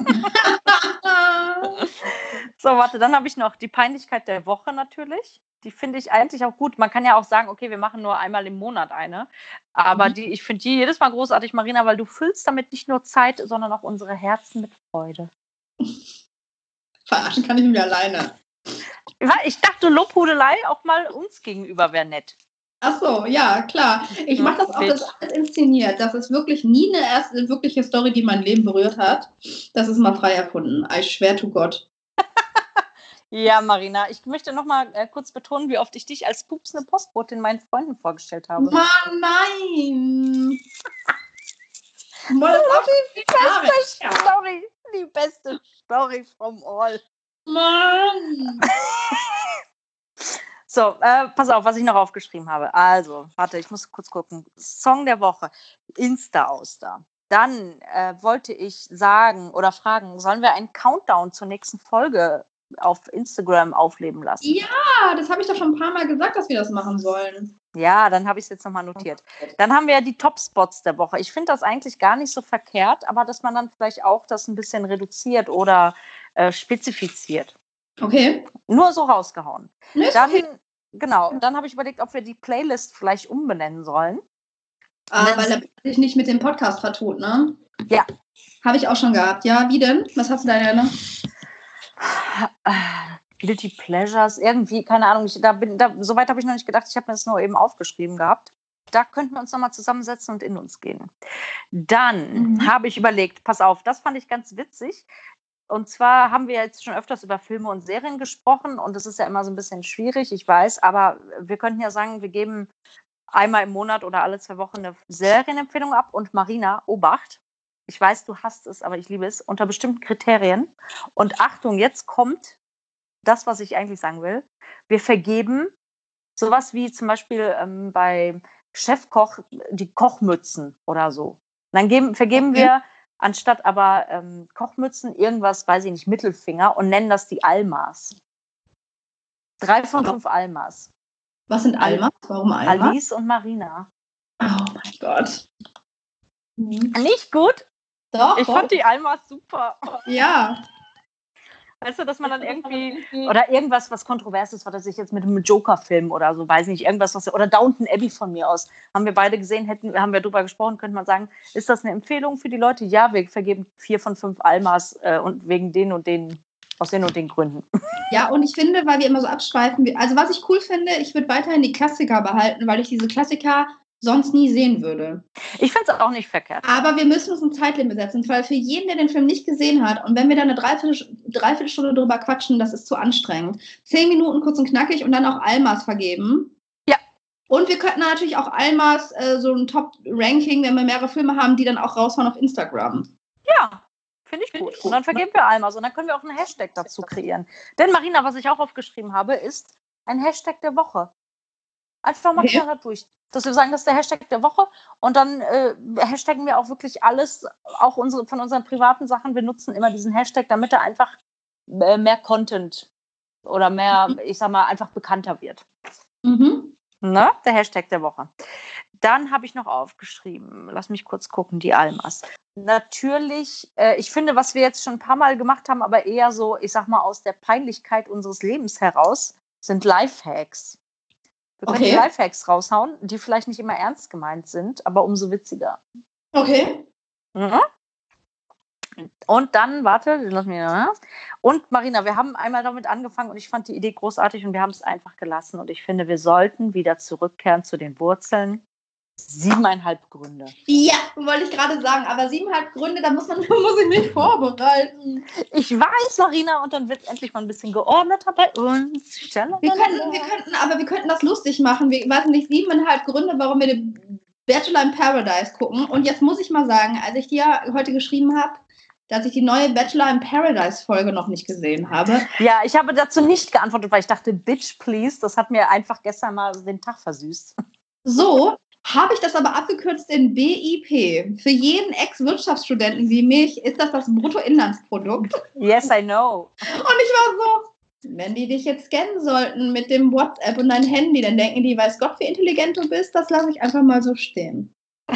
So, warte, dann habe ich noch die Peinlichkeit der Woche natürlich. Die finde ich eigentlich auch gut. Man kann ja auch sagen, okay, wir machen nur einmal im Monat eine. Aber mhm. die, ich finde die jedes Mal großartig, Marina, weil du füllst damit nicht nur Zeit, sondern auch unsere Herzen mit Freude. Verarschen kann ich mich alleine. Ich dachte, Lobhudelei auch mal uns gegenüber wäre nett. Ach so, ja, klar. Ich mache das auch, das ist alles inszeniert. Das ist wirklich nie eine erste wirkliche Story, die mein Leben berührt hat. Das ist mal frei erfunden. I swear to God. Ja, Marina, ich möchte noch mal äh, kurz betonen, wie oft ich dich als pupsende Postbotin meinen Freunden vorgestellt habe. Mann, nein! Das war die beste Story. Die beste Story from all. Mann! So, äh, pass auf, was ich noch aufgeschrieben habe. Also, warte, ich muss kurz gucken. Song der Woche. Insta-Auster. Dann äh, wollte ich sagen oder fragen, sollen wir einen Countdown zur nächsten Folge auf Instagram aufleben lassen? Ja, das habe ich doch schon ein paar Mal gesagt, dass wir das machen sollen. Ja, dann habe ich es jetzt nochmal notiert. Dann haben wir ja die Top-Spots der Woche. Ich finde das eigentlich gar nicht so verkehrt, aber dass man dann vielleicht auch das ein bisschen reduziert oder äh, spezifiziert. Okay. Nur so rausgehauen. Nicht? Dann, Okay. genau, dann habe ich überlegt, ob wir die Playlist vielleicht umbenennen sollen. Ah, weil da bin ich nicht mit dem Podcast vertut, ne? Ja. Habe ich auch schon gehabt. Ja, wie denn? Was hast du da, Anna? Guilty Pleasures, irgendwie, keine Ahnung, ich, da bin, da, so weit habe ich noch nicht gedacht, ich habe mir das nur eben aufgeschrieben gehabt. Da könnten wir uns nochmal zusammensetzen und in uns gehen. Dann mhm. habe ich überlegt, pass auf, das fand ich ganz witzig. Und zwar haben wir jetzt schon öfters über Filme und Serien gesprochen und das ist ja immer so ein bisschen schwierig, ich weiß, aber wir könnten ja sagen, wir geben einmal im Monat oder alle zwei Wochen eine Serienempfehlung ab und Marina, Obacht, ich weiß, du hasst es, aber ich liebe es, unter bestimmten Kriterien. Und Achtung, jetzt kommt das, was ich eigentlich sagen will. Wir vergeben sowas wie zum Beispiel ähm, bei Chefkoch die Kochmützen oder so. Und dann geben, vergeben okay. wir anstatt aber ähm, Kochmützen irgendwas, weiß ich nicht, Mittelfinger und nennen das die Almas. Drei von fünf Almas. Was sind Almas? Warum Almas? Alice und Marina. Oh mein Gott. Mhm. Nicht gut? Doch. Ich fand die Almas super. Ja. Weißt du, dass man dann irgendwie, oder irgendwas, was Kontroverses, was ich jetzt mit einem Joker-Film oder so, weiß nicht, irgendwas, was, oder Downton Abbey von mir aus, haben wir beide gesehen, hätten, haben wir drüber gesprochen, könnte man sagen, ist das eine Empfehlung für die Leute? Ja, wir vergeben vier von fünf Almas äh, und wegen den und den, aus den und den Gründen. Ja, und ich finde, weil wir immer so abschweifen, also was ich cool finde, ich würde weiterhin die Klassiker behalten, weil ich diese Klassiker sonst nie sehen würde. Ich finde es auch nicht verkehrt. Aber wir müssen uns ein Zeitlimit setzen, weil für jeden, der den Film nicht gesehen hat, und wenn wir da eine Dreiviertel, Dreiviertelstunde drüber quatschen, das ist zu anstrengend. Zehn Minuten kurz und knackig und dann auch Almas vergeben. Ja. Und wir könnten natürlich auch Almas äh, so ein Top-Ranking, wenn wir mehrere Filme haben, die dann auch raushauen auf Instagram. Ja, finde ich, find ich gut. Und dann vergeben wir Almas und dann können wir auch einen Hashtag dazu kreieren. Denn Marina, was ich auch aufgeschrieben habe, ist ein Hashtag der Woche. Einfach mal okay. durch. Dass wir sagen, das ist der Hashtag der Woche und dann äh, hashtaggen wir auch wirklich alles, auch unsere, von unseren privaten Sachen. Wir nutzen immer diesen Hashtag, damit er einfach äh, mehr Content oder mehr, mhm. ich sag mal, einfach bekannter wird. Mhm. Ne? Der Hashtag der Woche. Dann habe ich noch aufgeschrieben, lass mich kurz gucken, die Almas. Natürlich, äh, ich finde, was wir jetzt schon ein paar Mal gemacht haben, aber eher so, ich sag mal, aus der Peinlichkeit unseres Lebens heraus, sind Lifehacks. Wir können okay. die Lifehacks raushauen, die vielleicht nicht immer ernst gemeint sind, aber umso witziger. Okay. Mhm. Und dann, warte, lass mich, ja. Und Marina, wir haben einmal damit angefangen und ich fand die Idee großartig und wir haben es einfach gelassen. Und ich finde, wir sollten wieder zurückkehren zu den Wurzeln. Siebeneinhalb Gründe. Ja, wollte ich gerade sagen, aber siebeneinhalb Gründe, da muss man muss ich mich vorbereiten. Ich weiß, Marina, und dann wird es endlich mal ein bisschen geordneter bei uns. Wir könnten, wir könnten, aber wir könnten das lustig machen. Wir weiß nicht, siebeneinhalb Gründe, warum wir den Bachelor in Paradise gucken. Und jetzt muss ich mal sagen, als ich dir heute geschrieben habe, dass ich die neue Bachelor in Paradise Folge noch nicht gesehen habe. Ja, ich habe dazu nicht geantwortet, weil ich dachte, bitch, please, das hat mir einfach gestern mal den Tag versüßt. So. Habe ich das aber abgekürzt in B I P. Für jeden Ex-Wirtschaftsstudenten wie mich ist das das Bruttoinlandsprodukt. Yes, I know. Und ich war so, wenn die dich jetzt scannen sollten mit dem WhatsApp und dein Handy, dann denken die, weiß Gott, wie intelligent du bist, das lasse ich einfach mal so stehen.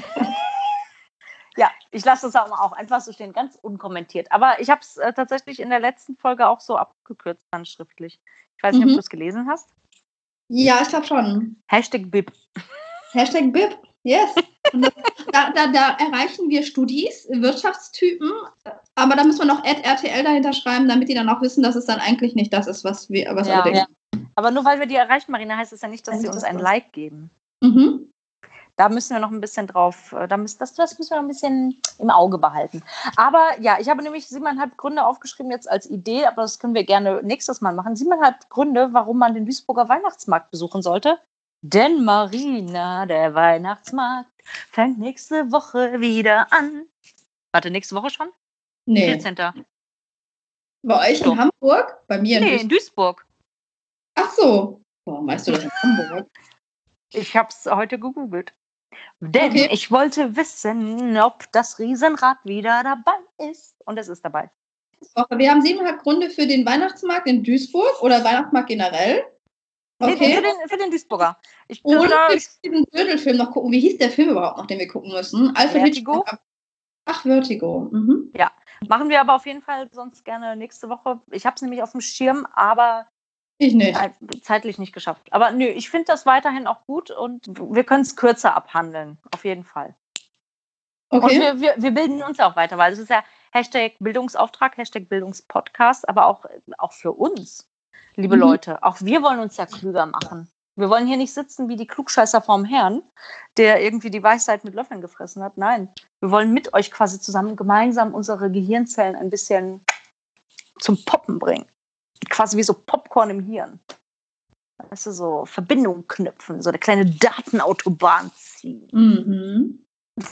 Ja, ich lasse das auch einfach so stehen, ganz unkommentiert. Aber ich habe es äh, tatsächlich in der letzten Folge auch so abgekürzt, dann schriftlich. Ich weiß nicht, mhm. ob du es gelesen hast. Ja, ich glaube schon. Hashtag B I P. Hashtag B I P, yes. Und das, da, da, da erreichen wir Studis, Wirtschaftstypen, aber da müssen wir noch R T L dahinter schreiben, damit die dann auch wissen, dass es dann eigentlich nicht das ist, was wir, was ja, wir denken. Ja. Aber nur weil wir die erreichen, Marina, heißt es ja nicht, dass sie uns ein Like geben. Mhm. Da müssen wir noch ein bisschen drauf, da müssen, das, das müssen wir noch ein bisschen im Auge behalten. Aber ja, ich habe nämlich siebeneinhalb Gründe aufgeschrieben jetzt als Idee, aber das können wir gerne nächstes Mal machen. Siebeneinhalb Gründe, warum man den Duisburger Weihnachtsmarkt besuchen sollte. Denn Marina, der Weihnachtsmarkt, fängt nächste Woche wieder an. Warte, nächste Woche schon? Nee. vierzehnten Bei euch So. in Hamburg? Bei mir Nee, in in Duisburg. Duisburg. Ach so. Warum weißt du das in Hamburg? Ich habe es heute gegoogelt. Denn Okay. ich wollte wissen, ob das Riesenrad wieder dabei ist. Und es ist dabei. Wir haben siebeneinhalb Gründe für den Weihnachtsmarkt in Duisburg oder Weihnachtsmarkt generell. Nee, Okay. nee, für, den, für den Duisburger. Ich, Und oder, wir ich, müssen diesen Dödelfilm noch gucken. Wie hieß der Film überhaupt noch, den wir gucken müssen? Alfred Vertigo? Hitchcock. Ach, Vertigo. Mhm. Ja, machen wir aber auf jeden Fall sonst gerne nächste Woche. Ich habe es nämlich auf dem Schirm, aber Ich nicht. äh, zeitlich nicht geschafft. Aber nö, ich finde das weiterhin auch gut und wir können es kürzer abhandeln. Auf jeden Fall. Okay. Und wir, wir, wir bilden uns auch weiter, weil es ist ja Hashtag Bildungsauftrag, Hashtag Bildungspodcast, aber auch, auch für uns, liebe Mhm. Leute. Auch wir wollen uns ja klüger machen. Wir wollen hier nicht sitzen wie die Klugscheißer vorm Herrn, der irgendwie die Weisheit mit Löffeln gefressen hat. Nein, wir wollen mit euch quasi zusammen gemeinsam unsere Gehirnzellen ein bisschen zum Poppen bringen. Quasi wie so Popcorn im Hirn. Weißt du, so Verbindungen knüpfen, so eine kleine Datenautobahn ziehen. Mhm.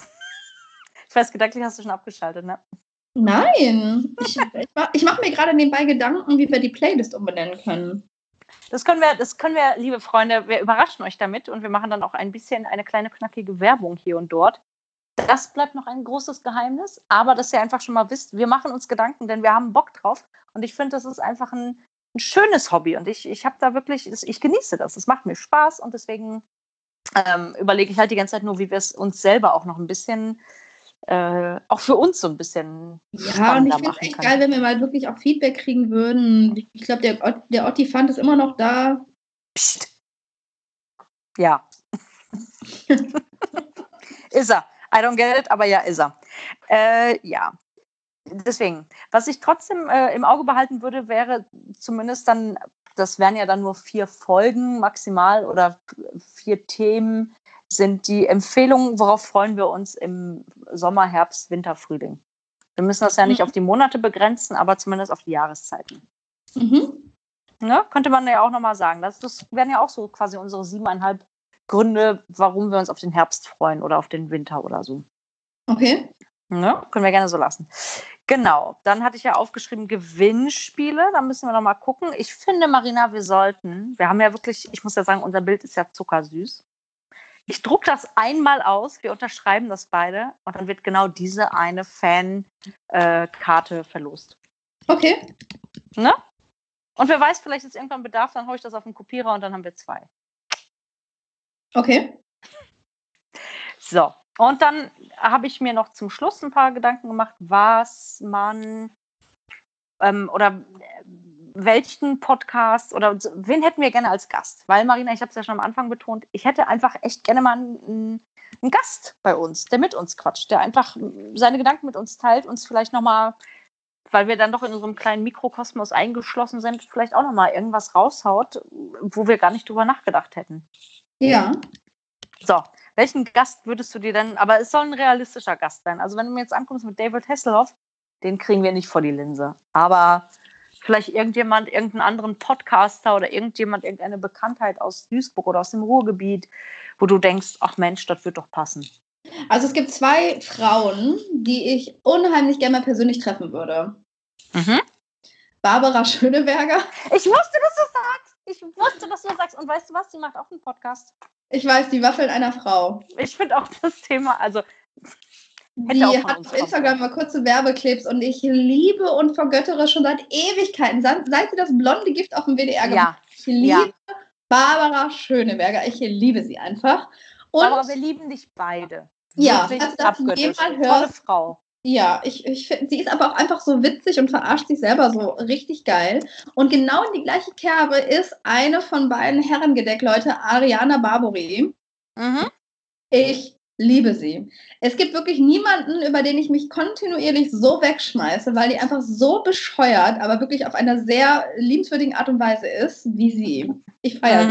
Ich weiß, gedanklich hast du schon abgeschaltet, ne? Nein. Ich, ich mache ich mach mir gerade nebenbei Gedanken, wie wir die Playlist umbenennen können. Das können wir, das können wir, liebe Freunde, wir überraschen euch damit und wir machen dann auch ein bisschen eine kleine knackige Werbung hier und dort. Das bleibt noch ein großes Geheimnis, aber dass ihr einfach schon mal wisst, wir machen uns Gedanken, denn wir haben Bock drauf und ich finde, das ist einfach ein, ein schönes Hobby und ich, ich habe da wirklich, ich genieße das, es macht mir Spaß und deswegen ähm, überlege ich halt die ganze Zeit nur, wie wir es uns selber auch noch ein bisschen, äh, auch für uns so ein bisschen Ja, und ich spannender finde es machen echt können. geil, wenn wir mal wirklich auch Feedback kriegen würden. Ich, ich glaube, der, Ot- der Ottifant ist immer noch da. Psst. Ja. Ist er. I don't get it, aber ja, ist er. Äh, ja. Deswegen, was ich trotzdem äh, im Auge behalten würde, wäre zumindest dann, das wären ja dann nur vier Folgen maximal oder vier Themen, sind die Empfehlungen, worauf freuen wir uns im Sommer, Herbst, Winter, Frühling. Wir müssen das ja nicht Mhm. auf die Monate begrenzen, aber zumindest auf die Jahreszeiten. Mhm. Ne? Könnte man ja auch nochmal sagen. Das, das wären ja auch so quasi unsere siebeneinhalb Gründe, warum wir uns auf den Herbst freuen oder auf den Winter oder so. Okay. Ne? Können wir gerne so lassen. Genau. Dann hatte ich ja aufgeschrieben Gewinnspiele. Da müssen wir noch mal gucken. Ich finde, Marina, wir sollten, wir haben ja wirklich, ich muss ja sagen, unser Bild ist ja zuckersüß. Ich drucke das einmal aus, wir unterschreiben das beide und dann wird genau diese eine Fan-Karte äh, verlost. Okay. Ne? Und wer weiß, vielleicht ist irgendwann Bedarf, dann haue ich das auf den Kopierer und dann haben wir zwei. Okay. So, und dann habe ich mir noch zum Schluss ein paar Gedanken gemacht, was man ähm, oder äh, welchen Podcast oder wen hätten wir gerne als Gast? Weil, Marina, ich habe es ja schon am Anfang betont, ich hätte einfach echt gerne mal einen, einen Gast bei uns, der mit uns quatscht, der einfach seine Gedanken mit uns teilt, uns vielleicht nochmal, weil wir dann doch in unserem kleinen Mikrokosmos eingeschlossen sind, vielleicht auch nochmal irgendwas raushaut, wo wir gar nicht drüber nachgedacht hätten. Ja. So, welchen Gast würdest du dir denn, aber es soll ein realistischer Gast sein. Also wenn du mir jetzt ankommst mit David Hasselhoff, den kriegen wir nicht vor die Linse. Aber vielleicht irgendjemand, irgendeinen anderen Podcaster oder irgendjemand, irgendeine Bekanntheit aus Duisburg oder aus dem Ruhrgebiet, wo du denkst, ach Mensch, das wird doch passen. Also es gibt zwei Frauen, die ich unheimlich gerne mal persönlich treffen würde. Mhm. Barbara Schöneberger. Ich wusste, dass du sagst. Ich wusste, dass du sagst. Und weißt du was? Die macht auch einen Podcast. Ich weiß, die Waffeln einer Frau. Ich finde auch das Thema, also die hat auf Instagram mal kurze Werbeclips und ich liebe und vergöttere schon seit Ewigkeiten, seit, seit sie das blonde Gift auf dem W D R gemacht hat. Ich liebe ja. Barbara Schöneberger. Ich liebe sie einfach. Und aber wir lieben dich beide. Ja, wirklich also, dass du jemand hörst, tolle Frau. Ja, ich, ich finde, sie ist aber auch einfach so witzig und verarscht sich selber so richtig geil. Und genau in die gleiche Kerbe ist eine von beiden Herrengedeck-Leute, Ariana Barbori. Mhm. Ich liebe sie. Es gibt wirklich niemanden, über den ich mich kontinuierlich so wegschmeiße, weil die einfach so bescheuert, aber wirklich auf einer sehr liebenswürdigen Art und Weise ist, wie sie. Ich feiere Mhm. sie.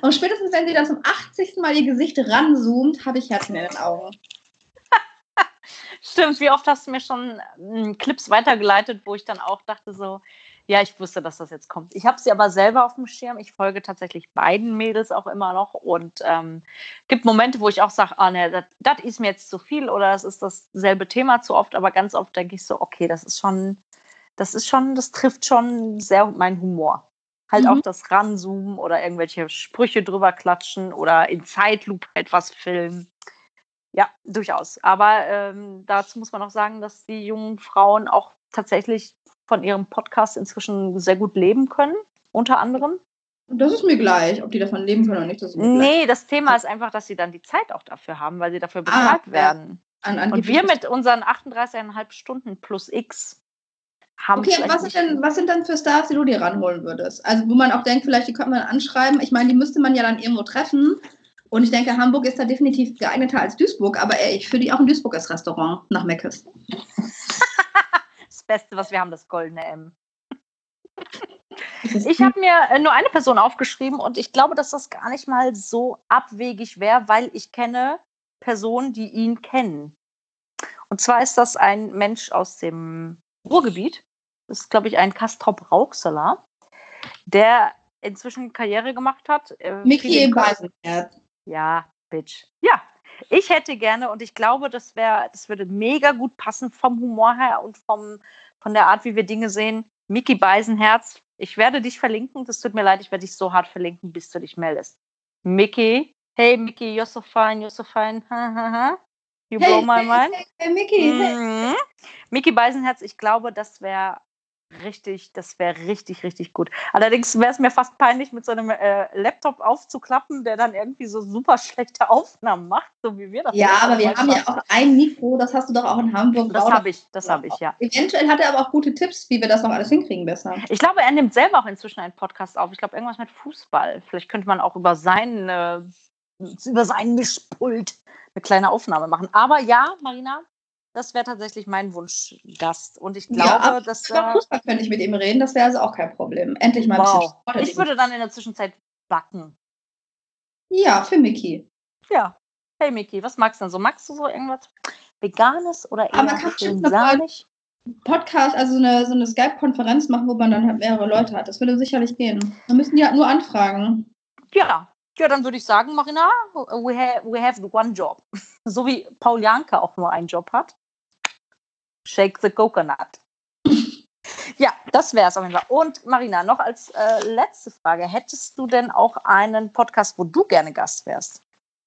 Und spätestens, wenn sie dann zum achtzigsten Mal ihr Gesicht ranzoomt, habe ich Herzen in den Augen. Stimmt, wie oft hast du mir schon m, Clips weitergeleitet, wo ich dann auch dachte so, ja, ich wusste, dass das jetzt kommt. Ich habe sie aber selber auf dem Schirm. Ich folge tatsächlich beiden Mädels auch immer noch und ähm, gibt Momente, wo ich auch sage, ah ne, das ist mir jetzt zu viel oder das ist dasselbe Thema zu oft, aber ganz oft denke ich so, okay, das ist schon, das ist schon, das trifft schon sehr meinen Humor. Halt Mhm. auch das Ranzoomen oder irgendwelche Sprüche drüber klatschen oder in Zeitlupe etwas filmen. Ja, durchaus. Aber ähm, dazu muss man auch sagen, dass die jungen Frauen auch tatsächlich von ihrem Podcast inzwischen sehr gut leben können, unter anderem. Das ist mir gleich, ob die davon leben können oder nicht, das ist mir gleich. Nee, das Thema ist einfach, dass sie dann die Zeit auch dafür haben, weil sie dafür Ah, bezahlt ja. werden. An, Und angeblich wir mit unseren achtunddreißig Komma fünf Stunden plus X haben Okay, vielleicht was nicht. sind, denn, was sind denn für Stars, die du dir ranholen würdest? Also wo man auch denkt, vielleicht die könnte man anschreiben. Ich meine, die müsste man ja dann irgendwo treffen. Und ich denke, Hamburg ist da definitiv geeigneter als Duisburg. Aber ey, ich finde die auch in Duisburg als Restaurant nach Meckes. Das Beste, was wir haben, das goldene M. Ich habe mir nur eine Person aufgeschrieben und ich glaube, dass das gar nicht mal so abwegig wäre, weil ich kenne Personen, die ihn kennen. Und zwar ist das ein Mensch aus dem Ruhrgebiet. Das ist, glaube ich, ein Castrop Rauxela, der inzwischen Karriere gemacht hat. Äh, Micky Beisenherz. Ja, Bitch. Ja, ich hätte gerne und ich glaube, das wäre, das würde mega gut passen vom Humor her und vom, von der Art, wie wir Dinge sehen. Micky Beisenherz, ich werde dich verlinken. Das tut mir leid, ich werde dich so hart verlinken, bis du dich meldest. Micky, hey Micky, you're so fine, you're so fine. You Hey, blow my hey, mind. hey, hey, Micky. Mhm. Hey. Micky Beisenherz, ich glaube, das wäre richtig, das wäre richtig, richtig gut. Allerdings wäre es mir fast peinlich, mit so einem äh, Laptop aufzuklappen, der dann irgendwie so super schlechte Aufnahmen macht, so wie wir das Ja, jetzt aber wir mal haben ja schaffen. auch ein Mikro, das hast du doch auch in Hamburg. Das Bau habe ich, das habe ich, ja. Eventuell hat er aber auch gute Tipps, wie wir das noch alles hinkriegen besser. Ich glaube, er nimmt selber auch inzwischen einen Podcast auf. Ich glaube, irgendwas mit Fußball. Vielleicht könnte man auch über sein, äh, über sein Mischpult eine kleine Aufnahme machen. Aber ja, Marina, das wäre tatsächlich mein Wunschgast. Und ich glaube, ja, dass. Über Fußball könnte ich mit ihm reden, das wäre also auch kein Problem. Endlich mal ein Wow. bisschen Sport. Ich würde dann in der Zwischenzeit backen. Ja, für Micky. Ja. Hey Micky, was magst du denn so? Magst du so irgendwas Veganes oder Aber eher kann schön man sahnig? Podcast, also so eine, so eine Skype-Konferenz machen, wo man dann halt mehrere Leute hat. Das würde sicherlich gehen. Da müssen die halt nur anfragen. Ja. Ja, dann würde ich sagen, Marina, we have, we have one job. So wie Paul Janke auch nur einen Job hat. Shake the coconut. Ja, das wäre es auf jeden Fall. Und Marina, noch als äh, letzte Frage. Hättest du denn auch einen Podcast, wo du gerne Gast wärst?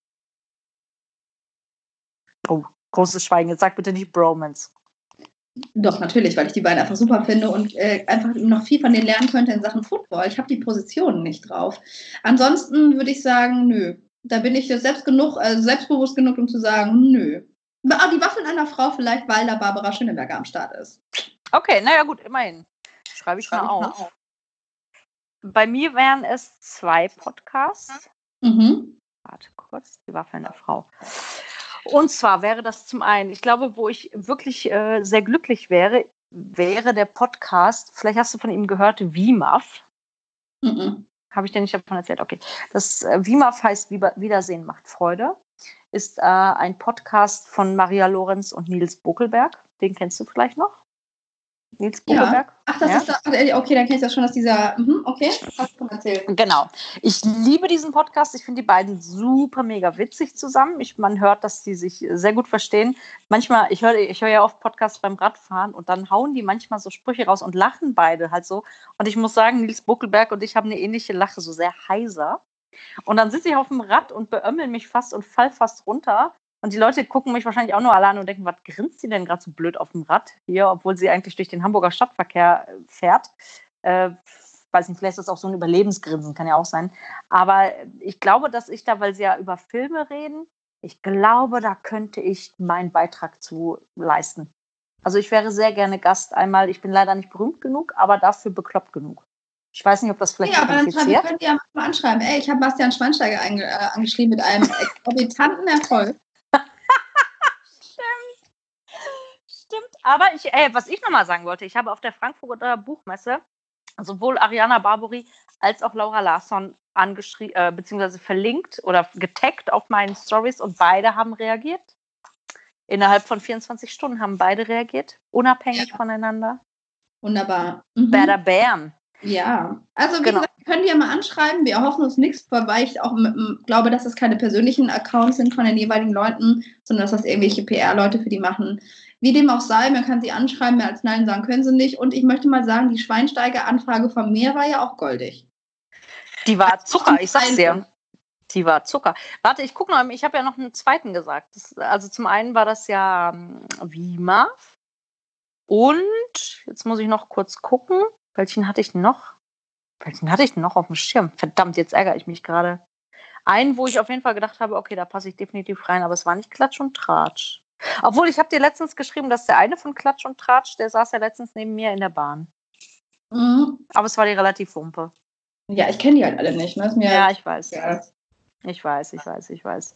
Oh, großes Schweigen. Jetzt sag bitte nicht Bromance. Doch, natürlich, weil ich die beiden einfach super finde und äh, einfach noch viel von denen lernen könnte in Sachen Football. Ich habe die Positionen nicht drauf. Ansonsten würde ich sagen, nö. Da bin ich selbst genug, also selbstbewusst genug, um zu sagen, nö. Ah, die Waffeln einer Frau vielleicht, weil da Barbara Schöneberger am Start ist. Okay, naja gut, immerhin. Schreibe ich Schreibe mal ich auf. mal auf. Bei mir wären es zwei Podcasts. Mhm. Warte kurz, die Waffeln der Frau. Und zwar wäre das zum einen, ich glaube, wo ich wirklich äh, sehr glücklich wäre, wäre der Podcast, vielleicht hast du von ihm gehört, W I M A F. Mhm. Habe ich dir nicht davon erzählt? Okay. Das äh, W I M A F heißt Wiedersehen macht Freude. Ist äh, ein Podcast von Maria Lorenz und Nils Buckelberg. Den kennst du vielleicht noch? Nils Buckelberg? Ja. Ach, das ja? ist da, okay, dann kenne ich das schon, dass dieser, mhm, okay, hast du schon erzählt. Genau. Ich liebe diesen Podcast. Ich finde die beiden super mega witzig zusammen. Ich, man hört, dass die sich sehr gut verstehen. Manchmal, ich höre ich hör ja oft Podcasts beim Radfahren und dann hauen die manchmal so Sprüche raus und lachen beide halt so. Und ich muss sagen, Nils Buckelberg und ich haben eine ähnliche Lache, so sehr heiser. Und dann sitze ich auf dem Rad und beömmel mich fast und fall fast runter. Und die Leute gucken mich wahrscheinlich auch nur alle an und denken, was grinst die denn gerade so blöd auf dem Rad hier, obwohl sie eigentlich durch den Hamburger Stadtverkehr fährt. Äh, weiß nicht, vielleicht ist das auch so ein Überlebensgrinsen, kann ja auch sein. Aber ich glaube, dass ich da, weil sie ja über Filme reden, ich glaube, da könnte ich meinen Beitrag zu leisten. Also ich wäre sehr gerne Gast einmal. Ich bin leider nicht berühmt genug, aber dafür bekloppt genug. Ich weiß nicht, ob das vielleicht ja, aber dann qualifiziert. könnt ihr ja mal anschreiben. Ey, ich habe Bastian Schweinsteiger einge- äh, angeschrieben mit einem exorbitanten Erfolg. Stimmt. Stimmt. Aber ich, ey, was ich nochmal sagen wollte, ich habe auf der Frankfurter Buchmesse sowohl Ariana Barbary als auch Laura Larsson angeschrieben, äh, beziehungsweise verlinkt oder getaggt auf meinen Stories und beide haben reagiert. Innerhalb von vierundzwanzig Stunden haben beide reagiert, unabhängig ja. voneinander. Wunderbar. Mhm. Bada bam. Ja, also wie Genau. gesagt, könnt ihr mal anschreiben. Wir erhoffen uns nichts, wobei ich auch mit, m, glaube, dass das keine persönlichen Accounts sind von den jeweiligen Leuten, sondern dass das irgendwelche P R-Leute für die machen. Wie dem auch sei, man kann sie anschreiben, mehr als Nein sagen können sie nicht. Und ich möchte mal sagen, die Schweinsteiger-Anfrage von mir war ja auch goldig. Die war Zucker, ich sag's dir. Die war Zucker. Warte, ich gucke noch, ich habe ja noch einen zweiten gesagt. Das, also zum einen war das ja ähm, Wima. Und jetzt muss ich noch kurz gucken, welchen hatte ich noch? Welchen hatte ich noch auf dem Schirm? Verdammt, jetzt ärgere ich mich gerade. Einen, wo ich auf jeden Fall gedacht habe, okay, da passe ich definitiv rein, aber es war nicht Klatsch und Tratsch. Obwohl, ich habe dir letztens geschrieben, dass der eine von Klatsch und Tratsch, der saß ja letztens neben mir in der Bahn. Mhm. Aber es war die relativ Wumpe. Ja, ich kenne die halt alle nicht. Ne? Ist mir ja, halt ich weiß. Ja. Ich weiß, ich weiß, ich weiß.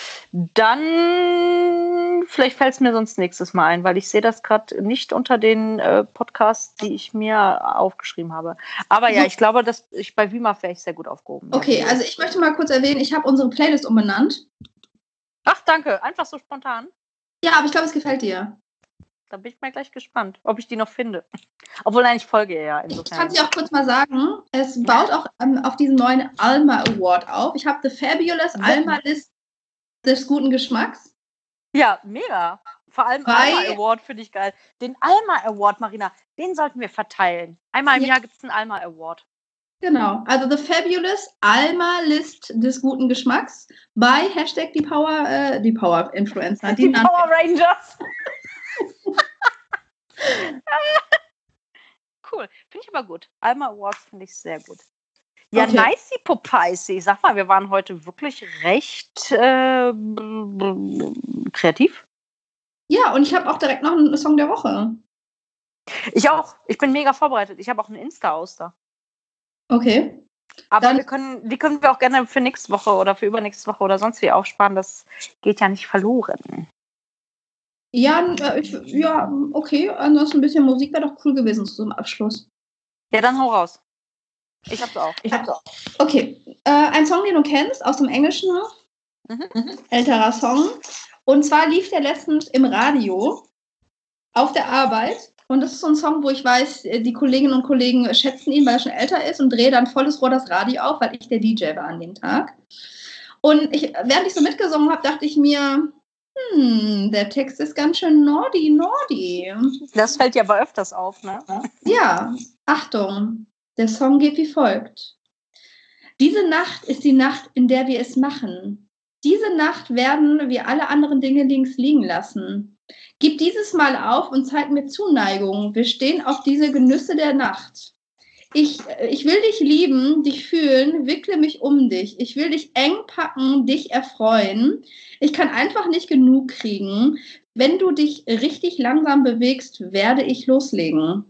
Dann, vielleicht fällt es mir sonst nächstes Mal ein, weil ich sehe das gerade nicht unter den äh, Podcasts, die ich mir aufgeschrieben habe. Aber ja, ich glaube, dass ich bei Wima wäre ich sehr gut aufgehoben. Okay, also ich möchte mal kurz erwähnen, ich habe unsere Playlist umbenannt. Ach, danke. Einfach so spontan. Ja, aber ich glaube, es gefällt dir. Da bin ich mal gleich gespannt, ob ich die noch finde. Obwohl, nein, ich folge ihr ja. Insofern. Ich kann sie auch kurz mal sagen, es baut auch ähm, auf diesen neuen Alma Award auf. Ich habe The Fabulous ja. Alma List des guten Geschmacks. Ja, mega. Vor allem Bei, Alma Award finde ich geil. Den Alma Award, Marina, den sollten wir verteilen. Einmal im ja. Jahr gibt es einen Alma Award. Genau, also The Fabulous Alma List des guten Geschmacks bei Hashtag die Power, äh, die Power Influencer. Die, die Power Rangers. Cool, finde ich aber gut. Alma Awards finde ich sehr gut. Ja, okay. Nicey Popeisey. Sag mal, wir waren heute wirklich recht äh, kreativ. Ja, und ich habe auch direkt noch einen Song der Woche. Ich auch. Ich bin mega vorbereitet. Ich habe auch einen Insta-Auster. Okay. Aber wir können, die können wir auch gerne für nächste Woche oder für übernächste Woche oder sonst wie aufsparen. Das geht ja nicht verloren. Ja, ich, ja, okay. Ansonsten ein bisschen Musik wäre doch cool gewesen zum Abschluss. Ja, dann hau raus. Ich hab's auch. Ich hab's auch. Okay. Äh, ein Song, den du kennst, aus dem Englischen. Mhm. Älterer Song. Und zwar lief der letztens im Radio auf der Arbeit. Und das ist so ein Song, wo ich weiß, die Kolleginnen und Kollegen schätzen ihn, weil er schon älter ist und drehe dann volles Rohr das Radio auf, weil ich der D J war an dem Tag. Und ich, während ich so mitgesungen habe, dachte ich mir, hm, der Text ist ganz schön naughty, naughty. Das fällt ja aber öfters auf, ne? Ja, Achtung, der Song geht wie folgt. Diese Nacht ist die Nacht, in der wir es machen. Diese Nacht werden wir alle anderen Dinge links liegen lassen. Gib dieses Mal auf und zeig mir Zuneigung. Wir stehen auf diese Genüsse der Nacht. Ich, ich will dich lieben, dich fühlen, wickle mich um dich. Ich will dich eng packen, dich erfreuen. Ich kann einfach nicht genug kriegen. Wenn du dich richtig langsam bewegst, werde ich loslegen.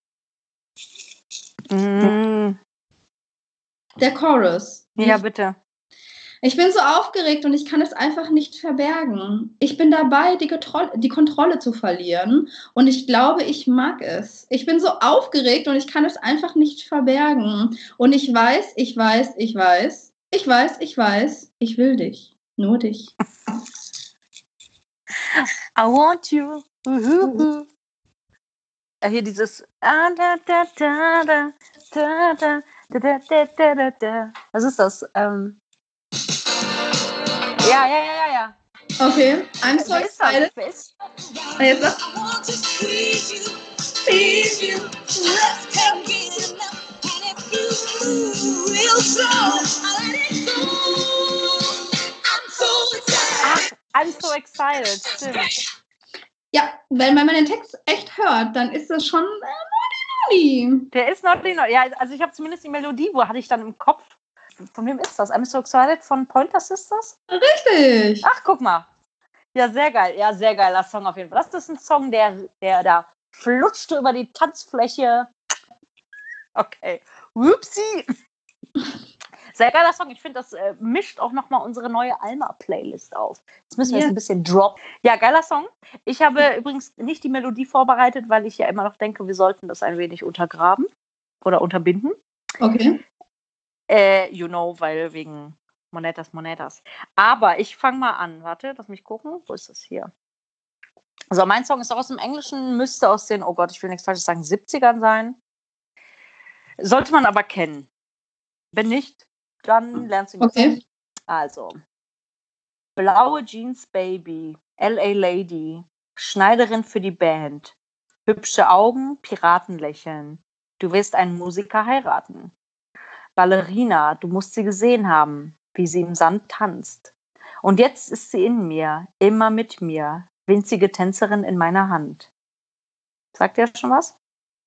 Mm. Der Chorus. Ja, bitte. Ich bin so aufgeregt und ich kann es einfach nicht verbergen. Ich bin dabei, die, Getro- die Kontrolle zu verlieren und ich glaube, ich mag es. Ich bin so aufgeregt und ich kann es einfach nicht verbergen. Und ich weiß, ich weiß, ich weiß, ich weiß, ich weiß, ich will dich. Nur dich. I want you. Uh-huh. Ja, hier dieses ah, da, da, da, da, da, da, da, da, da, da, da. Was ist das? Ähm Ja, ja, ja, ja, ja. Okay, I'm so Wer excited. Wer ist das? Jetzt das? Ach, I'm so excited, stimmt. Ja, wenn man den Text echt hört, dann ist das schon äh, naughty, naughty. Der ist naughty, naughty. Ja, also ich habe zumindest die Melodie, wo hatte ich dann im Kopf. Von wem ist das? I'm So Excited von Pointer Sisters? Richtig. Ach, guck mal. Ja, sehr geil. Ja, sehr geiler Song auf jeden Fall. Das ist ein Song, der, der da flutschte über die Tanzfläche. Okay. Whoopsie. Sehr geiler Song. Ich finde, das äh, mischt auch nochmal unsere neue Alma-Playlist auf. Jetzt müssen wir yeah. jetzt ein bisschen droppen. Ja, geiler Song. Ich habe übrigens nicht die Melodie vorbereitet, weil ich ja immer noch denke, wir sollten das ein wenig untergraben oder unterbinden. Okay. Äh, you know, weil wegen Monetas, Monetas. Aber ich fange mal an. Warte, lass mich gucken. Wo ist das hier? So, mein Song ist auch aus dem Englischen, müsste aus den, oh Gott, ich will nichts Falsches sagen, siebzigern sein. Sollte man aber kennen. Wenn nicht, dann lernst du ihn Okay. kennen. Also, blaue Jeans Baby, L A Lady, Schneiderin für die Band, hübsche Augen, Piratenlächeln. Du wirst einen Musiker heiraten. Ballerina, du musst sie gesehen haben, wie sie im Sand tanzt. Und jetzt ist sie in mir, immer mit mir, winzige Tänzerin in meiner Hand. Sagt ihr schon was?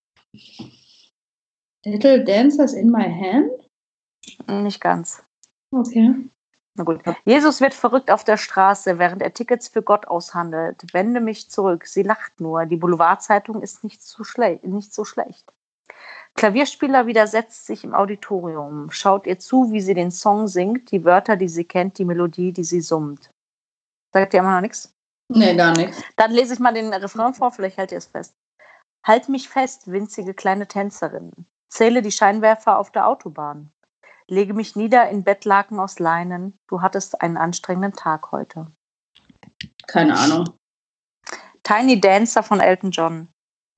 Little Dancers in my hand? Nicht ganz. Okay. Na gut. Jesus wird verrückt auf der Straße, während er Tickets für Gott aushandelt. Wende mich zurück, sie lacht nur. Die Boulevardzeitung ist nicht so, schle- nicht so schlecht. Klavierspieler widersetzt sich im Auditorium. Schaut ihr zu, wie sie den Song singt, die Wörter, die sie kennt, die Melodie, die sie summt. Sagt ihr immer noch nichts? Nee, gar nichts. Dann lese ich mal den Refrain vor, vielleicht hält ihr es fest. Halt mich fest, winzige kleine Tänzerin. Zähle die Scheinwerfer auf der Autobahn. Lege mich nieder in Bettlaken aus Leinen. Du hattest einen anstrengenden Tag heute. Keine Ahnung. Tiny Dancer von Elton John.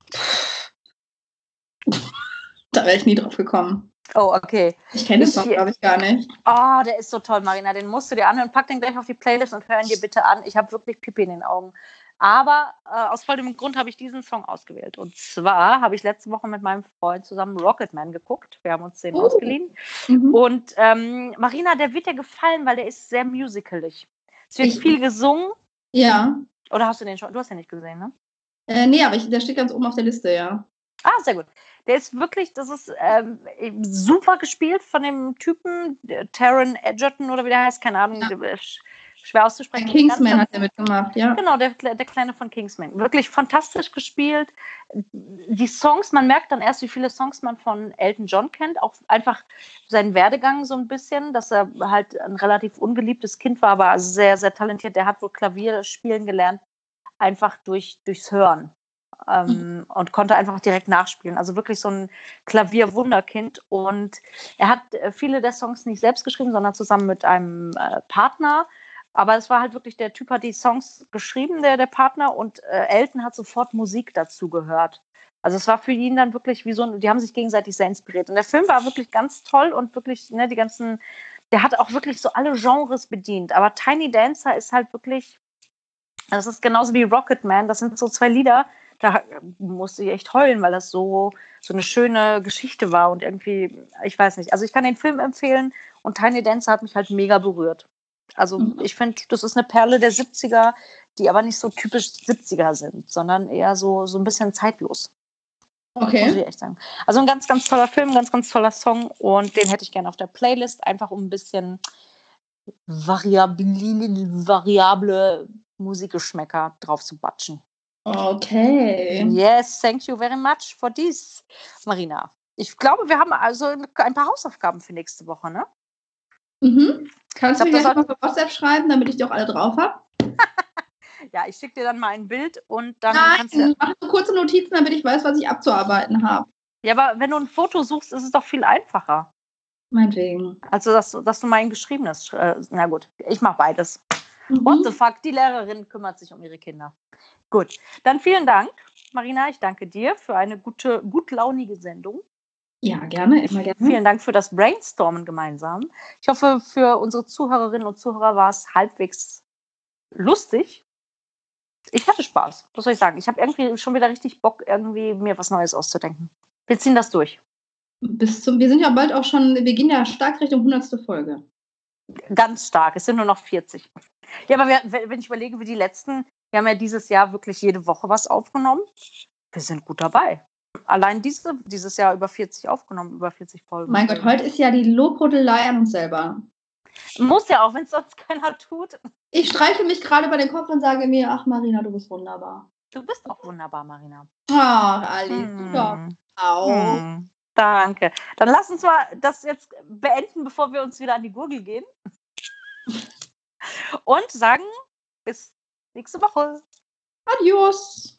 Da wäre ich nie drauf gekommen. Oh, okay. Ich kenne den Ich- Song, glaube ich, gar nicht. Oh, der ist so toll, Marina. Den musst du dir anhören. Pack den gleich auf die Playlist und hör ihn dir bitte an. Ich habe wirklich Pipi in den Augen. Aber äh, aus vollem Grund habe ich diesen Song ausgewählt. Und zwar habe ich letzte Woche mit meinem Freund zusammen Rocketman geguckt. Wir haben uns den Oh. ausgeliehen. Mhm. Und ähm, Marina, der wird dir gefallen, weil der ist sehr musicalig. Es wird Ich- viel gesungen. Ja. Oder hast du den schon? Du hast den nicht gesehen, ne? Äh, nee, aber ich, der steht ganz oben auf der Liste, ja. Ah, sehr gut. Der ist wirklich, das ist ähm, super gespielt von dem Typen, der Taron Egerton oder wie der heißt, keine Ahnung, Ja. der ist schwer Bei auszusprechen. Kingsman Ganz, hat er mitgemacht, ja. Genau, der, der Kleine von Kingsman. Wirklich fantastisch gespielt. Die Songs, man merkt dann erst, wie viele Songs man von Elton John kennt. Auch einfach seinen Werdegang so ein bisschen, dass er halt ein relativ ungeliebtes Kind war, aber sehr, sehr talentiert. Der hat wohl Klavier spielen gelernt, einfach durch, durchs Hören. Ähm, und konnte einfach direkt nachspielen. Also wirklich so ein Klavierwunderkind. Und er hat äh, viele der Songs nicht selbst geschrieben, sondern zusammen mit einem äh, Partner. Aber es war halt wirklich, der Typ hat die Songs geschrieben, der, der Partner, und äh, Elton hat sofort Musik dazu gehört. Also es war für ihn dann wirklich wie so ein, die haben sich gegenseitig sehr inspiriert. Und der Film war wirklich ganz toll und wirklich, ne, die ganzen, der hat auch wirklich so alle Genres bedient. Aber Tiny Dancer ist halt wirklich, das ist genauso wie Rocketman, das sind so zwei Lieder, da musste ich echt heulen, weil das so, so eine schöne Geschichte war und irgendwie, ich weiß nicht. Also ich kann den Film empfehlen und Tiny Dancer hat mich halt mega berührt. Also Mhm. ich finde, das ist eine Perle der siebziger, die aber nicht so typisch siebziger sind, sondern eher so, so ein bisschen zeitlos, muss Okay. ich echt sagen. Also ein ganz, ganz toller Film, ganz, ganz toller Song und den hätte ich gerne auf der Playlist, einfach um ein bisschen variable, variable Musikgeschmäcker drauf zu batschen. Okay. Yes, thank you very much for this, Marina. Ich glaube, wir haben also ein paar Hausaufgaben für nächste Woche, ne? Mhm. Kannst Ich du glaub, mir das gleich mal für WhatsApp schreiben, damit ich die auch alle drauf habe? Ja, ich schicke dir dann mal ein Bild und dann kannst du. Nein, mach so kurze Notizen, damit ich weiß, was ich abzuarbeiten habe. Ja, aber wenn du ein Foto suchst, ist es doch viel einfacher. Meinetwegen. Also, dass, du- dass du mein geschriebenes. Äh, na gut, ich mache beides. What the Mhm. fuck? Die Lehrerin kümmert sich um ihre Kinder. Gut, dann vielen Dank, Marina. Ich danke dir für eine gute, gutlaunige Sendung. Ja, gerne, immer gerne. Vielen Dank für das Brainstormen gemeinsam. Ich hoffe, für unsere Zuhörerinnen und Zuhörer war es halbwegs lustig. Ich hatte Spaß, was soll ich sagen. Ich habe irgendwie schon wieder richtig Bock, irgendwie mir was Neues auszudenken. Wir ziehen das durch. Bis zum, wir sind ja bald auch schon, wir gehen ja stark Richtung hundertste Folge. Ganz stark. Es sind nur noch vierzig. Ja, aber wir, wenn ich überlege, wie die letzten, wir haben ja dieses Jahr wirklich jede Woche was aufgenommen. Wir sind gut dabei. Allein diese, dieses Jahr über vierzig aufgenommen, über vierzig Folgen. Mein Gott, heute ist ja die Lobhudelei an uns selber. Muss ja auch, wenn es sonst keiner tut. Ich streiche mich gerade über den Kopf und sage mir, ach Marina, du bist wunderbar. Du bist auch wunderbar, Marina. Ach, Alice, du Hm. doch auch. Hm. Danke. Dann lass uns mal das jetzt beenden, bevor wir uns wieder an die Gurgel gehen. Und sagen, bis nächste Woche. Adios.